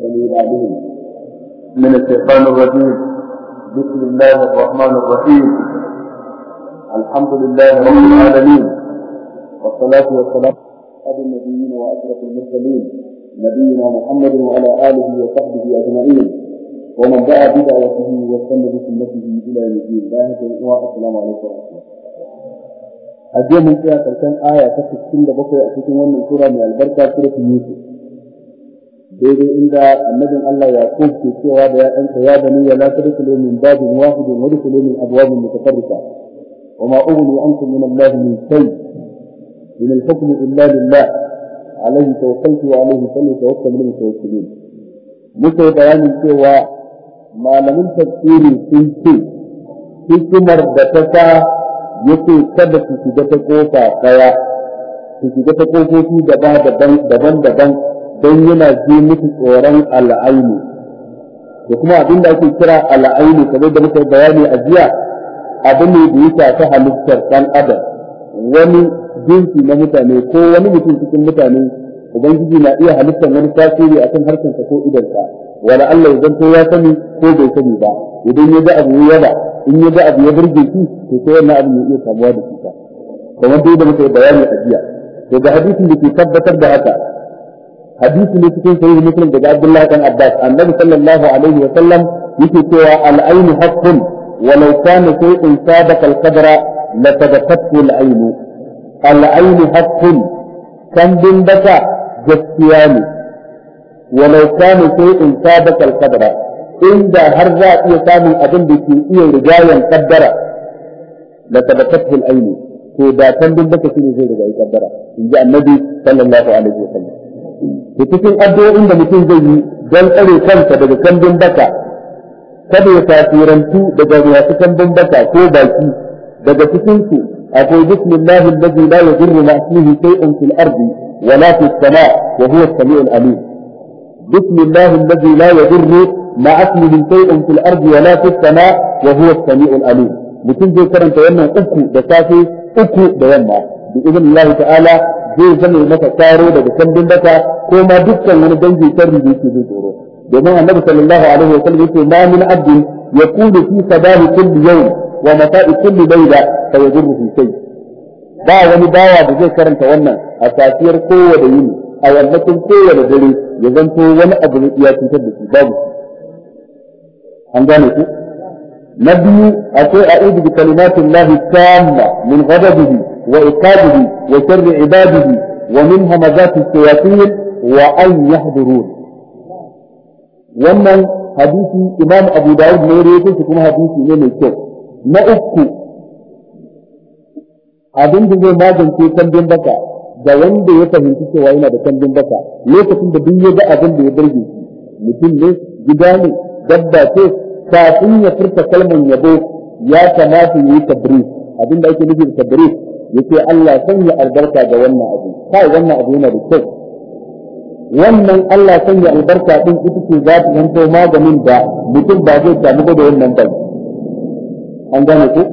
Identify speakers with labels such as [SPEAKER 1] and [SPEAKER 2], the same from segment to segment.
[SPEAKER 1] السميع العليم من الشيطان الرجيم. بسم الله الرحمن الرحيم. الحمد لله رب العالمين، والصلاة والسلام على النبيين وأشرف المرسلين نبينا محمد وعلى آله وصحبه أجمعين ومن دعا بدعوته واستنى بسنته إلى يوم الدين. السلام عليكم ورحمة الله. أجل من فيها كان آية تفسير بقية أتكلم من سورة من البركة سورة يوسف. daidai inda annabin Allah Yaqub ke cewa da ya'yansa ya bani ya la tadkhulu min babin wahidin wa tadkhulu min abwabin mutafarriqa wa ma ughni ankum min Allah min shay in al-hukm illa lillah alayhi tawakkaltu wa alayhi falyatawakkalul mutawakkilun. muke bayanin cewa malamin tafsiri sun ce hikimar da ta sa yake kada su shiga ta kofa daya, su shiga ta kofofi daban-daban don yana ji musu tsoron al'ainu, da kuma abin da ake kira al'ainu kamar da muka bayani a jiya, abu ne da ya shafi halittar ɗan adam. Wani jinsi na mutane ko wani mutum cikin mutane, ubangiji na iya halittar wani tasiri a kan harshensa ko idonsa, wala Allah ya zanto ya sani ko bai sani ba. Idan ya ga abu ya yaba, in ya ga abu ya burge shi, to sai wannan abu ya iya samuwa da shi. Kamar da muka bayani a jiya, to ga hadisin da ke tabbatar da haka. hadisi ne cikin sahih muslim daga Abdullah bin Abbas, annabi sallallahu alaihi wa sallam yake cewa al-ayn haqqun wa law kana shay'un sabaqa al-qadra la sabaqathu al-ayn. al-ayn haqqun kan bin baka gaskiya ne, wa law kana shay'un sabaqa al-qadra inda har za a iya samun abin da ke iya rigayen kaddara la sabaqathu al-ayn, to da kan bin baka shine zai rigayi kaddara, inji annabi sallallahu alaihi wa sallam. da cikin addu'o'in da mutum zai yi don tsare kansa daga kambin baka, kada ya tasirantu daga masu kambin baka ko baki. daga cikin su akwai bismillahi allazi la yadurru ma ismihi shay'un fil ardi wa la fis sama' wa huwa as-sami'ul alim. bismillahi allazi la yadurru ma ismihi shay'un fil ardi wa la fis sama' wa huwa as-sami'ul alim. mutum zai karanta wannan uku da safe, uku da yamma, bi idnillahi ta'ala zai zama masa taro daga kambin baka ko ma dukkan wani dangi sharri da yake zai tsoro. domin annabi sallallahu alaihi wa sallam yace ma min abdin yaqulu fi sabahi kulli yawm wa mata'i kulli layla fa yadurru fi shay. ba wani bawa da zai karanta wannan a safiyar kowace yini, a yammacin kowace dare, ya zanto wani abu ne ya cutar da shi, babu. an gane ku. na biyu akwai a'udhu bi kalimatillahi tamma min ghadabihi وإقابه وشر عباده ومن همزات الشياطين وأن يحضرون. wannan hadisi Imam Abu Dawud ne ya yi kuma hadisi ne mai kyau. na uku abin da zai magance kambin baka da wanda ya fahimci cewa yana da kambin baka lokacin da duk ya ga abin da ya burge shi, mutum ne, gida ne, dabba ce, kafin ya furta kalmar yabo ya kamata ya yi tabriz. abin da ake nufi da tabriz yace Allah sanya albarka ga wannan abu, kai wannan abu yana da kyau. wannan Allah sanya albarka din ita ce za ta zanto maganin da mutum ba zai samu da wannan ba. an gane ku.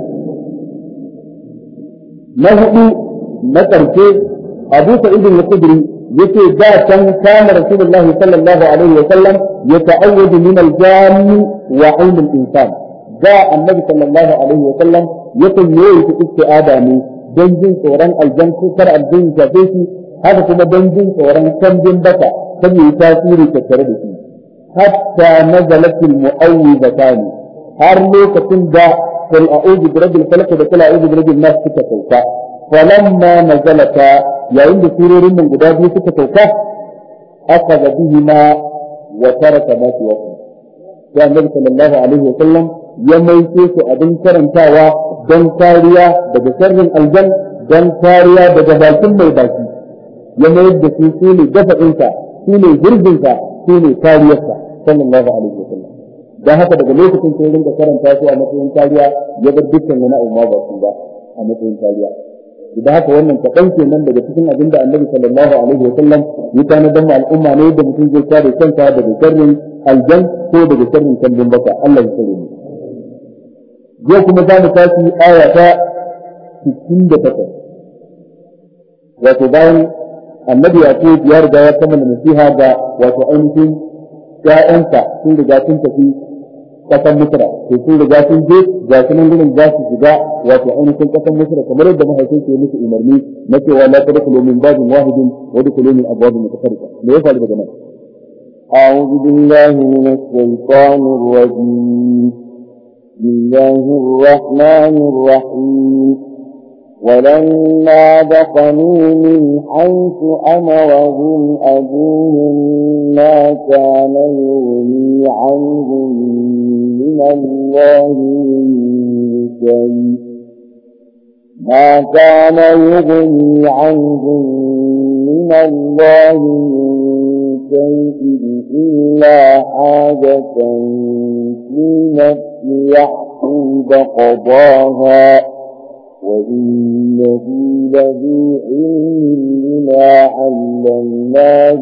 [SPEAKER 1] na hudu na karshe Abu Sa'id al-Khudri yace da can kana Rasulullah sallallahu alaihi wa sallam yata'awwadu min al-janni wa 'ayn al-insan. da annabi sallallahu alaihi wa sallam yakan yi isti'ada ne don jin tsoron aljan ko kar aljan ya shafe shi, haka kuma don jin tsoron kambin baka kan yi tasiri tattare da shi. hatta nazalatil mu'awwidatan, har lokacin da kul a'udhu bi rabbil falaq da kul a'udhu bi rabbin nas suka sauka. falamma nazalata, yayin da surorin nan guda biyu suka sauka, akhadha bihima wa taraka ma siwahu. ya annabi sallallahu alaihi wa sallam ya maike su abin karantawa don kariya daga sharrin aljan, don kariya daga bakin mai baki. ya mayar da su ne dafa'insa, su ne hirginsa, su ne kariyarsa sallallahu alaihi wa sallam. don haka daga lokacin sai rinka karanta su a matsayin kariya, ya bar dukkan wani abu ma ba su ba a matsayin kariya. idan haka wannan kaɗan kenan daga cikin abin da annabi sallallahu alaihi wa sallam ya tanadar ma al'umma ne da mutum zai kare kansa daga sharrin aljan ko daga sharrin kambin baka. Allah ya tsare mu. yau kuma za mu tashi aya ta 68, wato bayan annabi Yaqub ya riga ya kammala nasiha ga wato ainihin ƴaƴansa sun riga sun tafi kasan Misra to sun riga sun je ga sunan gurin za su shiga wato ainihin kasan Misra kamar yadda mahaifin ke musu umarni na cewa la tadkhulu min babin wahidin wa dkhulu min abwabin mutafarriqa me ya faru daga nan
[SPEAKER 2] أعوذ بالله من الشيطان الرجيم بسم الله الرحمن الرحيم ولما دخلوا من حيث أمرهم أبوهم ما كان يغني عنهم من الله شيء ما كان يغني عنهم من الله شيء إلا حاجة في نفس يعقوب قضاها وإنه لذو علم لما علمناه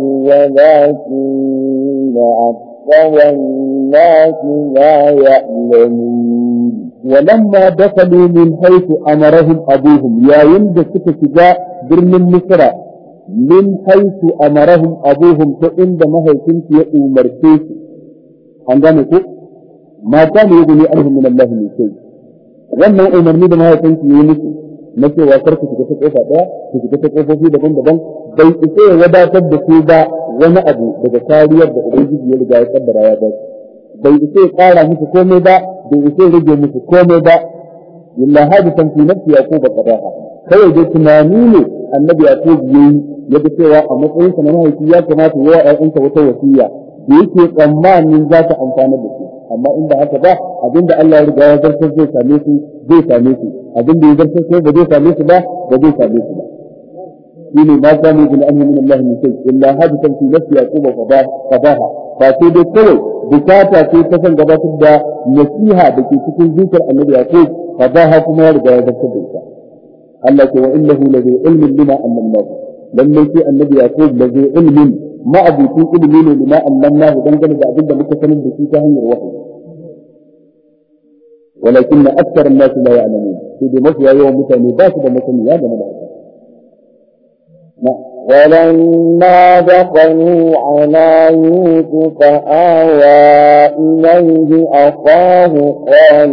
[SPEAKER 2] ولكن أكثر الناس لا يعلمون
[SPEAKER 1] ولما دخلوا من حيث أمرهم أبوهم يا يند سكتجاء برن مصر من حيث أمرهم أبوهم فإن ما هي كنت يأمر فيه عندما ما كان يغني عنهم من الله من شيء wannan umarni da mahaifinki yi musu na cewa kar ku shiga ta kofa daya ku shiga ta kofofi daban-daban bai isa ya wadatar da su ba wani abu daga kariyar da ubangiji ya riga ya kaddara ya ba bai isa ya kara musu komai ba bai isa ya rage musu komai ba illa hadisan fi nafsi yaqub qadaha kawai dai tunani ne annabi yaqub yayi yaga cewa a matsayin sa na mahaifi ya kamata ya aika wata wasiya da yake tsammanin za ta amfana da su amma inda haka ba abinda Allah ya riga ya zartar zai same su abinda ya zartar sai ba zai same su ba zai same su ba shine ma kana bil amri min Allah min shay illa hadithan fi nafsi yaquba qadaha fa sai dai kawai bukata ce ta san gabatar da nasiha da ke cikin zuciyar annabi yaqub qadaha kuma ya riga ya zartar da ita Allah ce wa innahu la ilmin lima annallahu lalle sai annabi yaqub la ilmin ma abutin ilmi ne lima annallahu dangane da abinda muka sanin da shi ta hanyar wahayi ولكن أكثر الناس لا يعلمون في مصر يوم متى باسد مثل هذا مدعو
[SPEAKER 2] ولما دخلوا على يوسف آوى إليه أخاه قال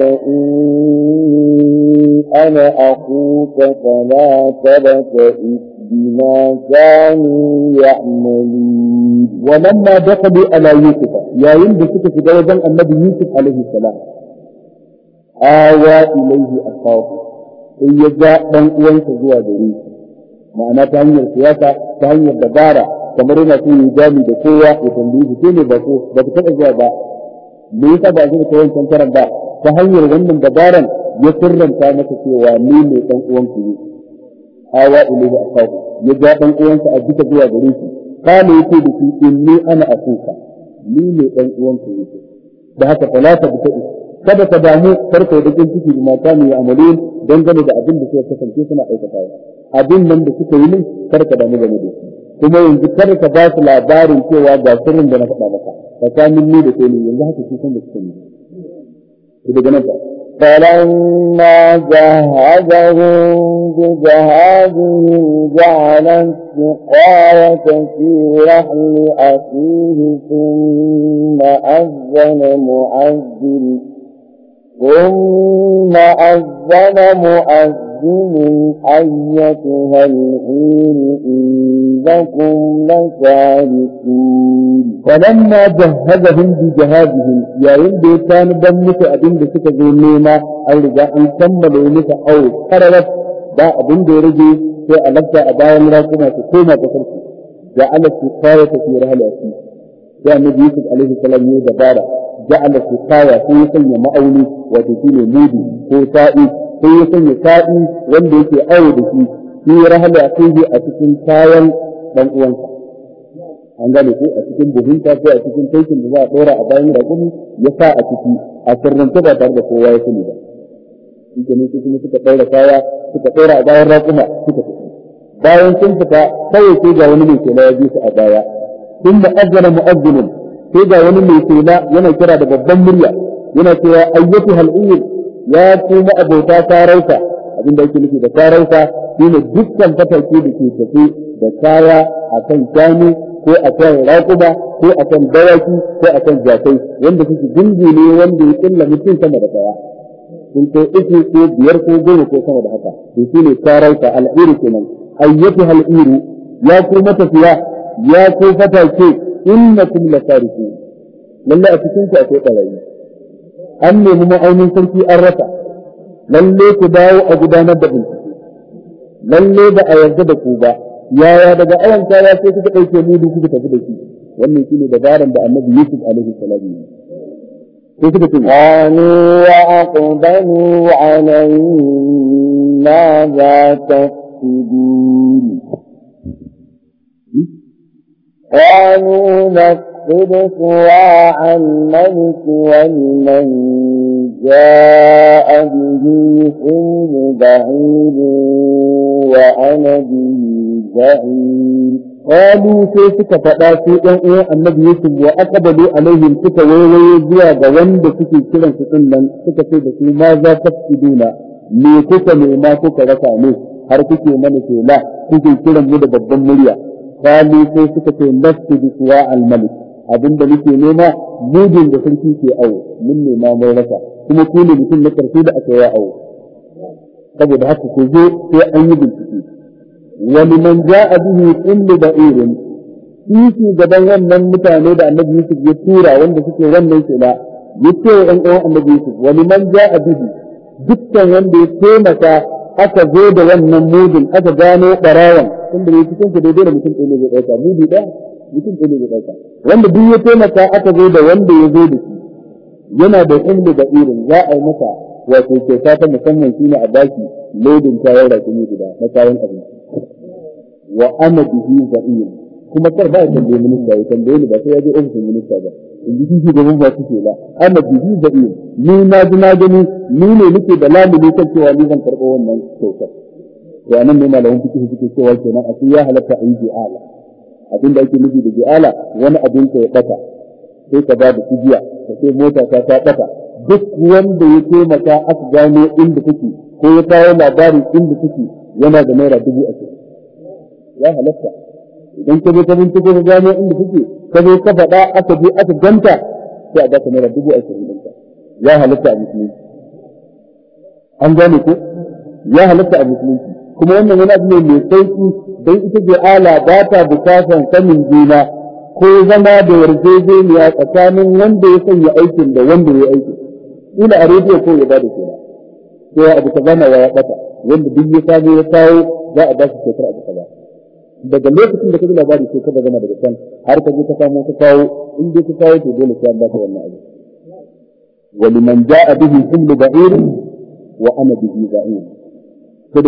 [SPEAKER 2] إني أنا أخوك فلا تبتئس بما كانوا يعملون
[SPEAKER 1] ولما دخلوا على يوسف يا ينبسك في دوجا النبي يوسف عليه السلام آوى إليه أخاه إن يجاء من أوانك زوا جريس ma'ana ta hanyar siyasa ta hanyar dabara kamar yana so ya jami da kowa ya tambayi shi ne ba ko ba ta taɓa zuwa ba me yasa ba zai ta wancan karan ba ta hanyar wannan dabaran ya sirranta masa cewa ni ne dan uwan ku ne hawa ilayhi akahu ya ga dan uwansa a duka zuwa gare shi kana yake da shi inni ana akuka ni ne dan uwan ku ne da haka talata bi ta'i kada ka damu karka da cikin ciki ma kanu ya amalin dangane da abin da suka kasance suna aikatawa abin nan da suka yi min karka damu game da shi kuma yanzu karka ba su labarin cewa ga sirrin da na faɗa maka tsakanin ni da kai ne yanzu haka shi san da suka yi daga nan ba
[SPEAKER 2] فلما جهزهم بجهازهم جعل السقاية في رحل أخيه ثم أذن مؤذن أيتها العير إنكم لسارقون
[SPEAKER 1] فلما جهزهم بجهازهم يا يندي كان دمك أبن بسك ذنينا الرجاء أن كملوا لك أو قررت با أبن درجي في ألقى أبايا مراكمة تقوم بسرك جعل السقاية في رحل أخيه يا نبي يوسف عليه السلام يدبارا جعل السقاية في سنة مأولي وتكون مودي هو سائي sai ya sanya sa'i wanda yake awo da shi shi rahama a cikin kayan dan uwansa an gane ko a cikin buhunta ko a cikin taikin da za a dora a bayan rakumi ya sa a ciki a sirrance ba tare da kowa ya sani ba shi ne kuma suka daura kaya suka dora a bayan rakuma suka tafi bayan sun fita kawai sai ga wani mai kela ya bi su a baya sun da azana mu'azzinun sai ga wani mai kela yana kira da babban murya yana cewa ayyatu hal'iyyin ya kuma abota tarauta abin da yake nufi da tarauta shine dukkan fatake da ke tafi da kaya akan shanu ko akan raƙuma ko akan dawaki ko akan jakai wanda suke gungu ne wanda ya kulla mutum sama da daya sun kai uku ko biyar ko goma ko sama da haka to shine karauta al'iru kenan ayyatu al'iru ya ku matafiya ya ku fatake innakum lasarifun lalle a cikin ku akwai barayi an nemi ma'aunin sarki an rasa lalle ku dawo a gudanar da bincike lalle ba a yarda da ku ba yaya daga awan kaya sai kuka dauke mudu kuka tafi da shi wannan shine dabaran da Annabi Yusuf alaihi salam sai kuka ce
[SPEAKER 2] qalu wa aqbalu alayhim ma za tafsidun qalu نفقد صواع الملك ولمن جاء به حمل بعير وأنا به زعيم قالوا سيسك فداسي أن النبي يوسف وأقبلوا عليهم سك ويوزيا بوند سكي كلا سكنا سك سيدسي ماذا تفسدون ميكوك ميماكوك رسامي هركوك منسي لا سكي كلا مدى بالضموليا قالوا سيسك نفسد صواع الملك abin da nake nema mudin da sarki ke awo mun nema mai rasa kuma ku ne mutum na karfi da aka yi awo saboda haka ku zo sai an yi bincike wani man ja'a bihi kullu ba'irin shi gaban wannan mutane da Annabi Yusuf ya tura wanda suke wannan kila yace wa ɗan uwan Annabi Yusuf wani man ja'a bihi dukkan wanda ya taimaka aka zo da wannan mudin aka gano barawan tunda ne cikin ku daidai da mutum ɗaya ne zai ɗauka mudi ɗaya mutum ɗaya ne zai ɗauka wanda duk ya taimaka aka zo da wanda ya zo da shi yana da ilmi da irin za a yi masa wato kyauta ta musamman shi ne a baki lodin kayan rakumi guda na kayan abinci wa ana bihi za'ir kuma kar ba ya tambaye minista ya tambaye ni ba sai ya je ofishin minista ba in ji shi gaban ba su la ana bihi za'ir ni na ji na gani ni ne nake da lamuni kan cewa ni zan karɓo wannan kyautar to anan ne malamin fiqh suke cewa kenan a ya halatta a yi ji'ala abinda ake nufi da ji'ala wani abin ka ya bata sai ka ba da fidiya ka sai mota ta bata duk wanda ya taimaka aka gano inda take ko ya kawo labarin inda take yana da naira 20,000 ya halatta idan ka je ka bincike ka gano inda take ka zo ka faɗa aka je aka ganta sai a baka naira 20,000 ɗinka ya halatta a musulunci an gane ko ya halatta a musulunci kuma wannan wani abu ne mai sauki don ita ji'ala ba ta bukatan sanin juna ko zama da yarjejeniya tsakanin wanda ya sanya aikin da wanda ya aikin ila a rediyo ko ya bada kenan sai abu ka zama ya bata wanda duk ya samu ya kawo za a ba shi shekara abu kaza daga lokacin da ka ji labari sai ka zama daga can har ka je ka samu ka kawo in dai ka kawo to dole sai an ba ka wannan abu wa liman ja'a bihi kullu ba'ir wa ana bihi za'ir قالوا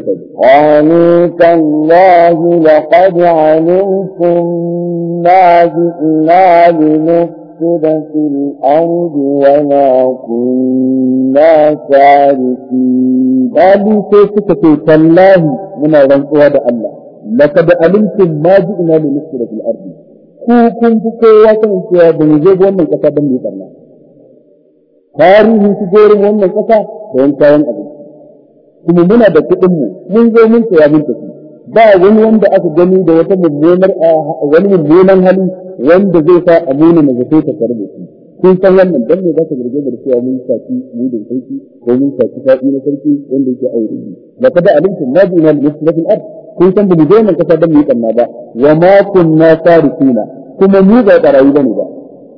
[SPEAKER 2] تالله لقد علمتم ما جئنا لنفسد في الأرض وما كنا سارقين قالوا كيف تالله من رنقوا الله لقد علمتم ما جئنا لنفسد في الأرض كنتم كوا كنتم بنجيب ومن كتابا لنا tarihin su gorin wannan kasa da kayan abinci kuma muna da kuɗin mu mun zo mun tsaya mun tafi ba wani wanda aka gani da wata mummunan hali wanda zai sa amuna na zato ta karbe shi kun san wannan dan ne za ka gargaje da cewa mun saki mu da sarki ko mun saki sa'i na sarki wanda yake aure shi laqad alimtum ma bina min muslimin ard kun san ba mu zo nan kasa dan mu kanna ba wa ma kunna sarifina kuma mu ba barayi bane ba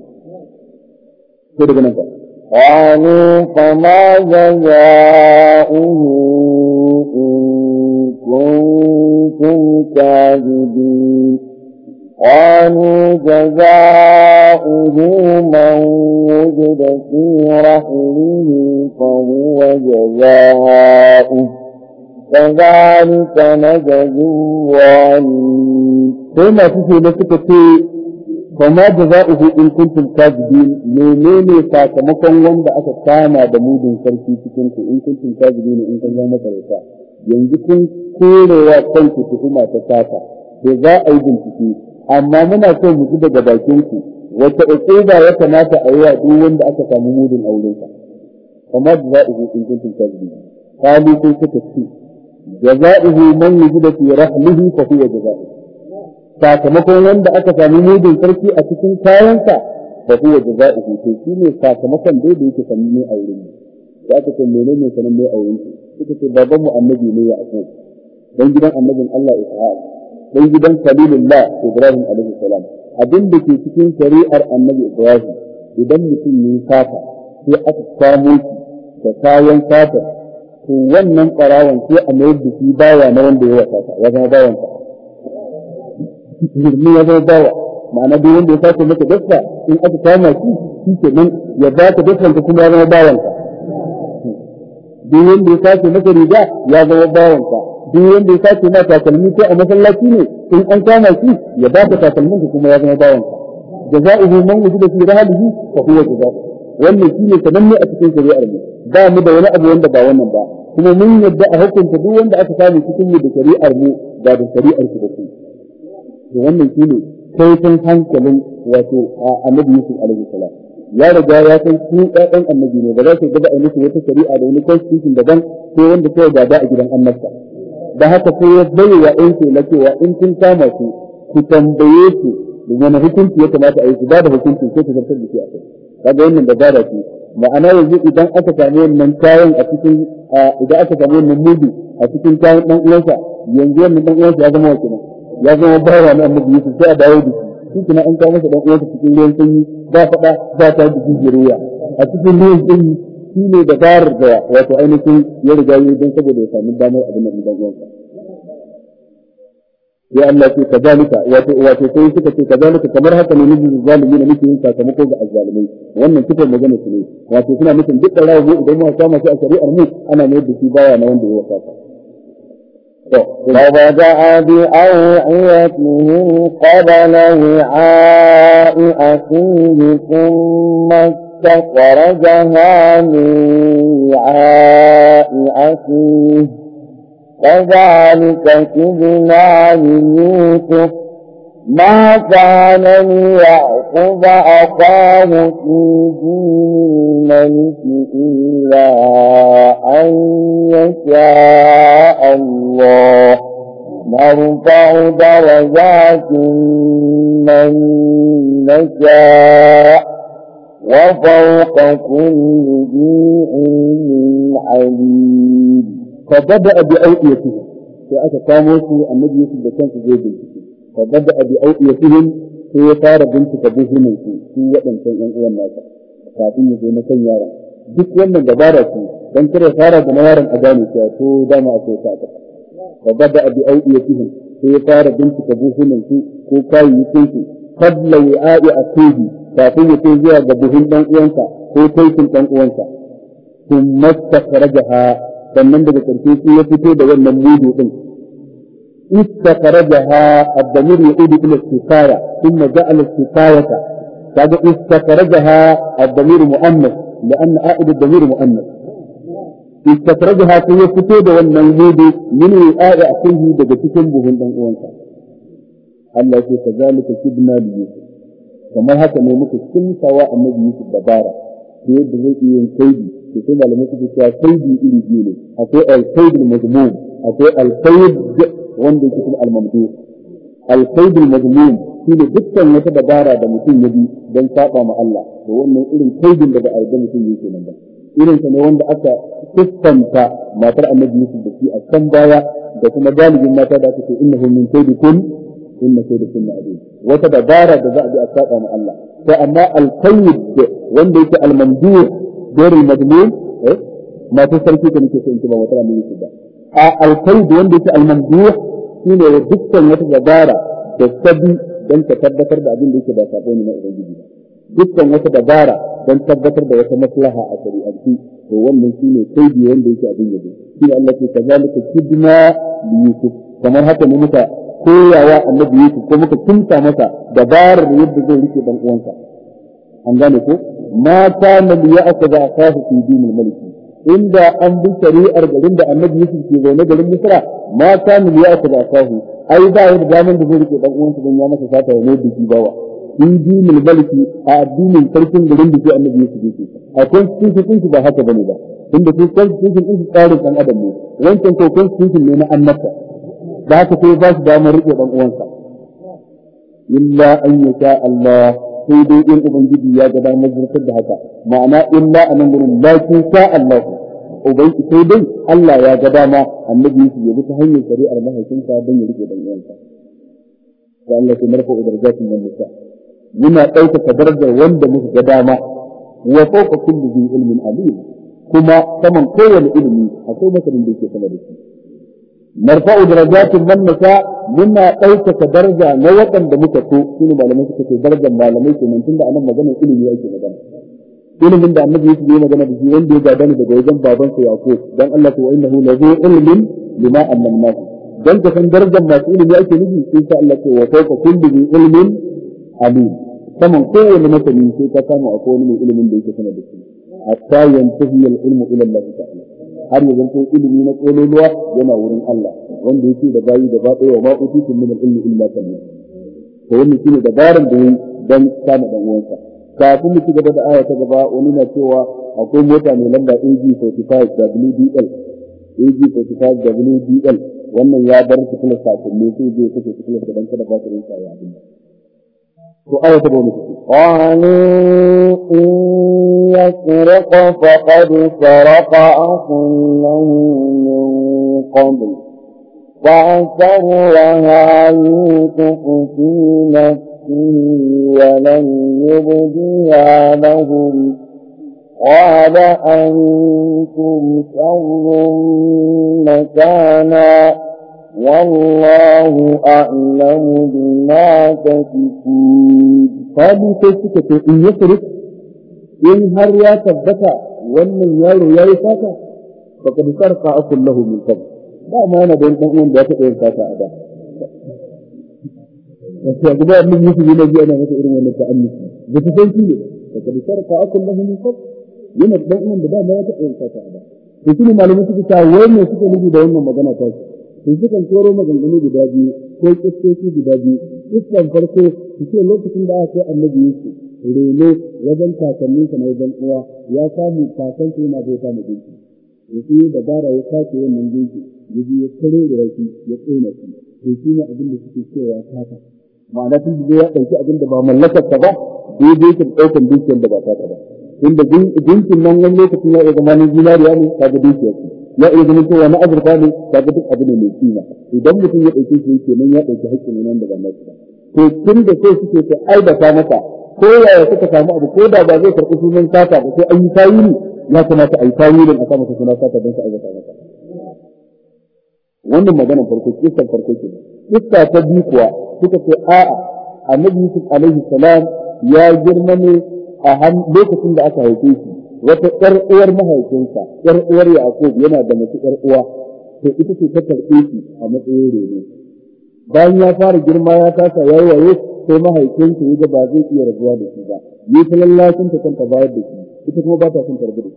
[SPEAKER 2] ko daga nan ka قالوا فما جزاؤه إن كنتم كاذبين قالوا جزاؤه من وجد في رحله فهو جزاؤه كذلك نجزي الظالمين ثم تجي لسكتي فما جزاؤه إن كنتم كاذبين منين sakamakon wanda aka kama da mudun sarki cikin ku in kuntum kazibin in kun zama makarata yanzu kun korewa kanku tuhuma ta sata da za a yi bincike amma muna so mu ji daga bakin ku wata uquba ya kamata a yi wa duk wanda aka samu mudun auren sa fama jaza'uhu in kuntum kazibin qalu sai suka ce jaza'uhu man yujida fi rahlihi fa huwa jaza'uhu
[SPEAKER 1] sakamakon wanda aka sami mudin sarki a cikin kayansa fa huwa jazaohu to shine sakamakon dai da yake sanne a wurin mu da aka ce menene sanan ne a wurin ku suka ce baban mu annabi ne ya ako dan gidan annabin Allah Ishaq dan gidan Khalilullah Ibrahim alaihi salam abin da ke cikin shari'ar annabi Ibrahim idan mutum ya fata sai aka samu shi da kayan fata to wannan ƙarawan sai a mayar da shi bawa na wanda ya wasa ya zama bawan sa ne ya zama bawa ma'ana duk wanda ya sace maka dasta in aka kama shi kenan ya ba ka dastan kuma ya zama bawan sa duk wanda ya sace maka riga ya zama bawan sa duk wanda ya sace maka takalmi ko a masallaci ne in an kama shi ya ba ka takalmin kuma ya zama bawan sa jaza'uhu man wujida fi rahlihi fa huwa jaza'u wannan shine sananne a cikin shari'ar mu ba mu da wani abu wanda ba wannan ba kuma mun yadda a hukunta duk wanda aka samu cikin mu da shari'ar mu ba da shari'ar ku da ku to wannan shine kaifin hankalin wato annabi Yusuf alaihi salam ya riga ya san su ɗan annabi ne ba za su gaba a musu wata shari'a da wani constitution daban sai wanda sai gaba a gidan annabta da haka sai ya bayyana yanke na cewa in kun kama su ku tambaye su wani hukunci ya kamata a yi su ba da hukunci sai ku zartar da shi a kai kaga wannan da bada shi ma'ana yanzu idan aka samu wannan kayan a cikin idan aka samu wannan mudu a cikin kayan dan uwansa yanzu wannan dan uwansa ya zama wakilin ya zama bawa na annabi Yusuf sai a dawo da shi kuma an kawo masa dan uwansa cikin ruwan sanyi ba fada ba ta da jijiriya a cikin ruwan sanyi shine da darar da wato ainihin ya riga yi don saboda ya samu damar abin nan dan uwansa ya Allah ce kazalika wato sai suka ce kazalika kamar haka ne nufin zalimi ne nufin sakamako ga azzalimai wannan cikin magana su ne wato suna nufin duk da rawu idan mu kama shi a shari'ar mu ana mai da shi baya na wanda ya wasa
[SPEAKER 2] فبدأ بأوعيتهم قبل وعاء أخيه ثم استخرجها من وعاء أخيه كذلك كدنا ليوسف ما كان ليأخذ أخاه في دين الملك إلا أن يشاء الله نرفع درجات من نشاء وفوق كل ذي علم عليم
[SPEAKER 1] فبدأ بأوئيتهم فأتقاموا النبي يوسف بكان في زيد فبدأ بأوئيتهم في صار بنت تبوهم في وقت كان الناس kafin ya zo na kan yaron duk wannan dabara ce dan kare fara da yaron a gane cewa to dama akwai ta فبدأ بأوئيتهم في صار بنت تبوهم ko kayayyakin su qabla wi'a'i akihi kafin ya zo zuwa ga buhun dan uwansa ko kaitin dan uwansa thumma takhrajaha sannan daga ƙarshe sai ya fito da wannan mudu din istakhrajaha ad-damir yu'udu ila al-sifaya thumma ja'ala al-sifayata kaga istakhrajaha ad-damir muannath لأن عائد الضمير مؤنث استخرجها sai ya fito da wannan mudu min wi'a'i akhihi daga cikin buhun dan uwansa Allah ya ce kazalika kidna li yusuf kamar haka ne muka kinsawa annabi Yusuf dabara sai da zai yi kaidi da sai malamai suke cewa kaidi iri biyu ne akwai al-kaid al-mazmum akwai al-kaid wanda yake kuma al-mamdu al-kaid al-mazmum shine dukkan wata dabara da mutum ya bi don saba ma Allah to wannan irin kaidin da ba a yarda mutum yake nan ba irin sa ne wanda aka kuskanta matar annabi Yusuf da shi a kan baya da kuma galibin mata da aka ce innahu min kaidikum inna kaidakum ma'dud wata dabara da za a bi a saba ma Allah to amma al-kaid wanda yake al-mamdu دور المجنون ما تسركي كنت انت ما وتر من يسبا القيد wanda yake al-mamduh shine dukkan wata dabara da sabi dan ta tabbatar da abin da yake ba sabo ne na ubangiji dukkan wata dabara dan tabbatar da wata maslaha a shari'anci to wannan shine kaidi wanda yake abin yabo shi Allah ke kazalika kidna li yusuf kamar haka ne muka koyawa annabi Yusuf ko muka kinta masa dabarar yadda zai rike dan uwansa an gane ko ما كان ليأخذ أخاه في دين الملك عند أن بشريء أرجلين النبي يوسف في ذنب مصر ما كان ليأخذ أخاه أيضا يرجعون بذلك يقولون سبحانه ما سافر يموت في بوا في دين الملك الدين الكريم جلين بك النبي يوسف أكون كنت بهذا بنيدا عند كنت قارئ عن أدمه وأنت كنت من أنك ذاك في باس دامر يقولون أنسا illa an yasha Allah sai dai in ubangiji ya ga damar zartar da haka ma'ana illa anan gurin lakin sha Allah ubangiji sai dai Allah ya ga dama annabi Yusuf ya bi ta hanyar shari'ar mahaifinsa don ya rike dan uwansa da Allah ya marfa darajatin nan nisa muna ɗaukaka darajar wanda muka ga dama wa fawqa kulli dhi ilmin alim kuma saman kowane ilimi akwai masanin da yake sama da shi narfa'u darajatin man nasa muna ɗaukaka daraja na waɗanda muka so shine malamai suka ce darajar malamai kenan tunda anan maganar ilimi yake magana ilimin da annabi yake yi magana da shi wanda ya gada ni daga wajen babansa Yaqub dan Allah ta wa innahu la zu ilmin lima allamnahu dan ka san darajar masu ilimi ake nufi sai sa Allah ce wa fawqa kulli ilmin alim saman kowane masani sai ka samu akwai wani mai ilimin da yake sama da shi hatta yantahi al-ilmu ila Allah ta'ala har yanzu to ilimi na kololuwa yana wurin Allah wanda yake da bayi da ba wa ma utitum min al-ilmi illa qalil to wannan shine dabaran da yayi dan kana dan uwansa kafin mu ci gaba da aya ta gaba wani na cewa akwai mota mai lamba AG45 WDL AG45 WDL wannan ya bar su kula kafin ne sai zai kace kula da dan kada ba su rinka ya abin to aya ta gaba
[SPEAKER 2] qalu in yasriqa faqad saraqa akhun lahu min qabl فأسرها يوسف في نفسه ولم يبدها لهم قال أنتم شر مكانا والله أعلم بما تصفون
[SPEAKER 1] قالوا كيف إن يسرق إن هريا تبكى ومن يارو يساك فقد سرق أكل له من قبل ba ma yana da ɗan uwan da ya taɓa yin kasa a da. Wasu ya gaba min Yusuf yana biya na masa irin wannan ta'annuki. Da ta san shi ne, da ka bisar ka akun lahu min qab yana da ɗan uwan da dama ya taɓa yin kasa a da. To shi ne malamai suka ta wannan suka nufi da wannan magana ta shi. To sukan koro maganganu guda biyu ko kistoci guda biyu. Kistan farko su ce lokacin da aka kai annabi Yusuf reno wajen kakanninsa na wajen uwa ya samu kakansa yana bauta ma gunki. Yasu yi dabara ya sace wannan gunki. yaji ya kare da rafi ya tsona shi to shi ne abin da suke cewa taka ma'ana tun da ya dauki abin da ba mallakar ta ba daidai ta daukan dukiyar da ba ta ba inda dinkin nan wani lokacin ya iya zama na zinariya ne kaga dukiyar shi ya iya zama cewa na azurfa ne kaga duk abin ne mai kima idan mutum ya dauke shi kenan ya dauki haƙƙin nan da ba nashi ba to tun da sai suke ta aibata maka ko yaya suka samu abu ko da ba zai karɓi sunan sata ba sai an yi tawili ya kamata a yi tawilin a sa masa sunan sata don su aibata maka wannan maganar farko kisan farko ke kissa ta biyu kuwa suka ce a'a annabi Yusuf alaihi salam ya girma ne a lokacin da aka haife shi wata ƴar uwar mahaifinsa ƴar uwar Yaqub yana da mace ƴar uwa to ita ce ta karɓe shi a matsayin reno bayan ya fara girma ya kasa yayi waye sai mahaifinsa ya ga ba zai iya rabuwa da shi ba ni ta lallacin ta kanta bayar da shi ita kuma ba ta son ta rabu da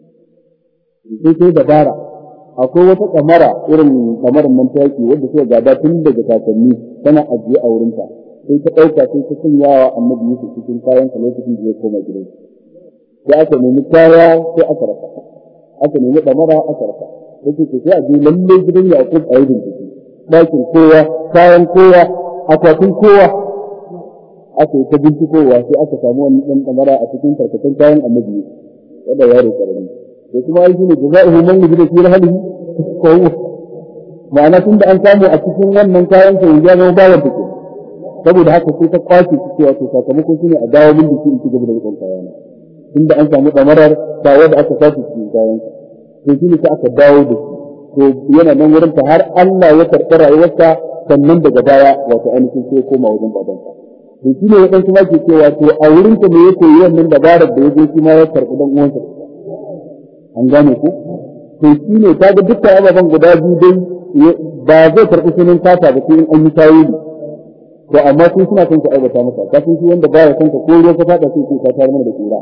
[SPEAKER 1] shi sai dabara akwai wata kamara irin kamarar nan ta yaki wadda suka gada tun daga kakanni tana ajiye a wurinta sai ta ɗauka sai ta sanya wa annabi Yusuf cikin kayan sa lokacin da ya koma gidan sai aka nemi kaya sai aka rasa aka nemi kamara aka rasa sai sai a je lalle gidan Yaqub a yi bincike ɗakin kowa kayan kowa akwatin kowa aka yi ta bincikowa sai aka samu wani ɗan kamara a cikin tarkacen kayan annabi Yusuf wanda yaro karami da kuma aiki ne da za'ihu man da shi rahalihi ko ma'ana tunda an samu a cikin wannan kayan sa ya zama bayan take saboda haka sai ta kwace shi cewa to sakamakon shine a dawo min da shi in ci gaba da rikon kayana tunda an samu damarar tawa da aka sace cikin kayan sa to shine sai aka dawo da shi to yana nan wurin ta har Allah ya karɓi rayuwarsa sannan daga baya wato ainihin sai koma wajen babansa to shine ya dan kuma ke cewa to a wurin ta ne yake yi wannan dabarar da yaje shi ma ya karɓi dan uwansa an gane ku to shi ne ta ga dukkan ababen guda biyu dai ba zai karɓi sunan kata ba sai in an yi tawili to amma sun suna son ka aibata masa ka san shi wanda baya son ka ko ruwa ka fada sai ka tayar mana da kura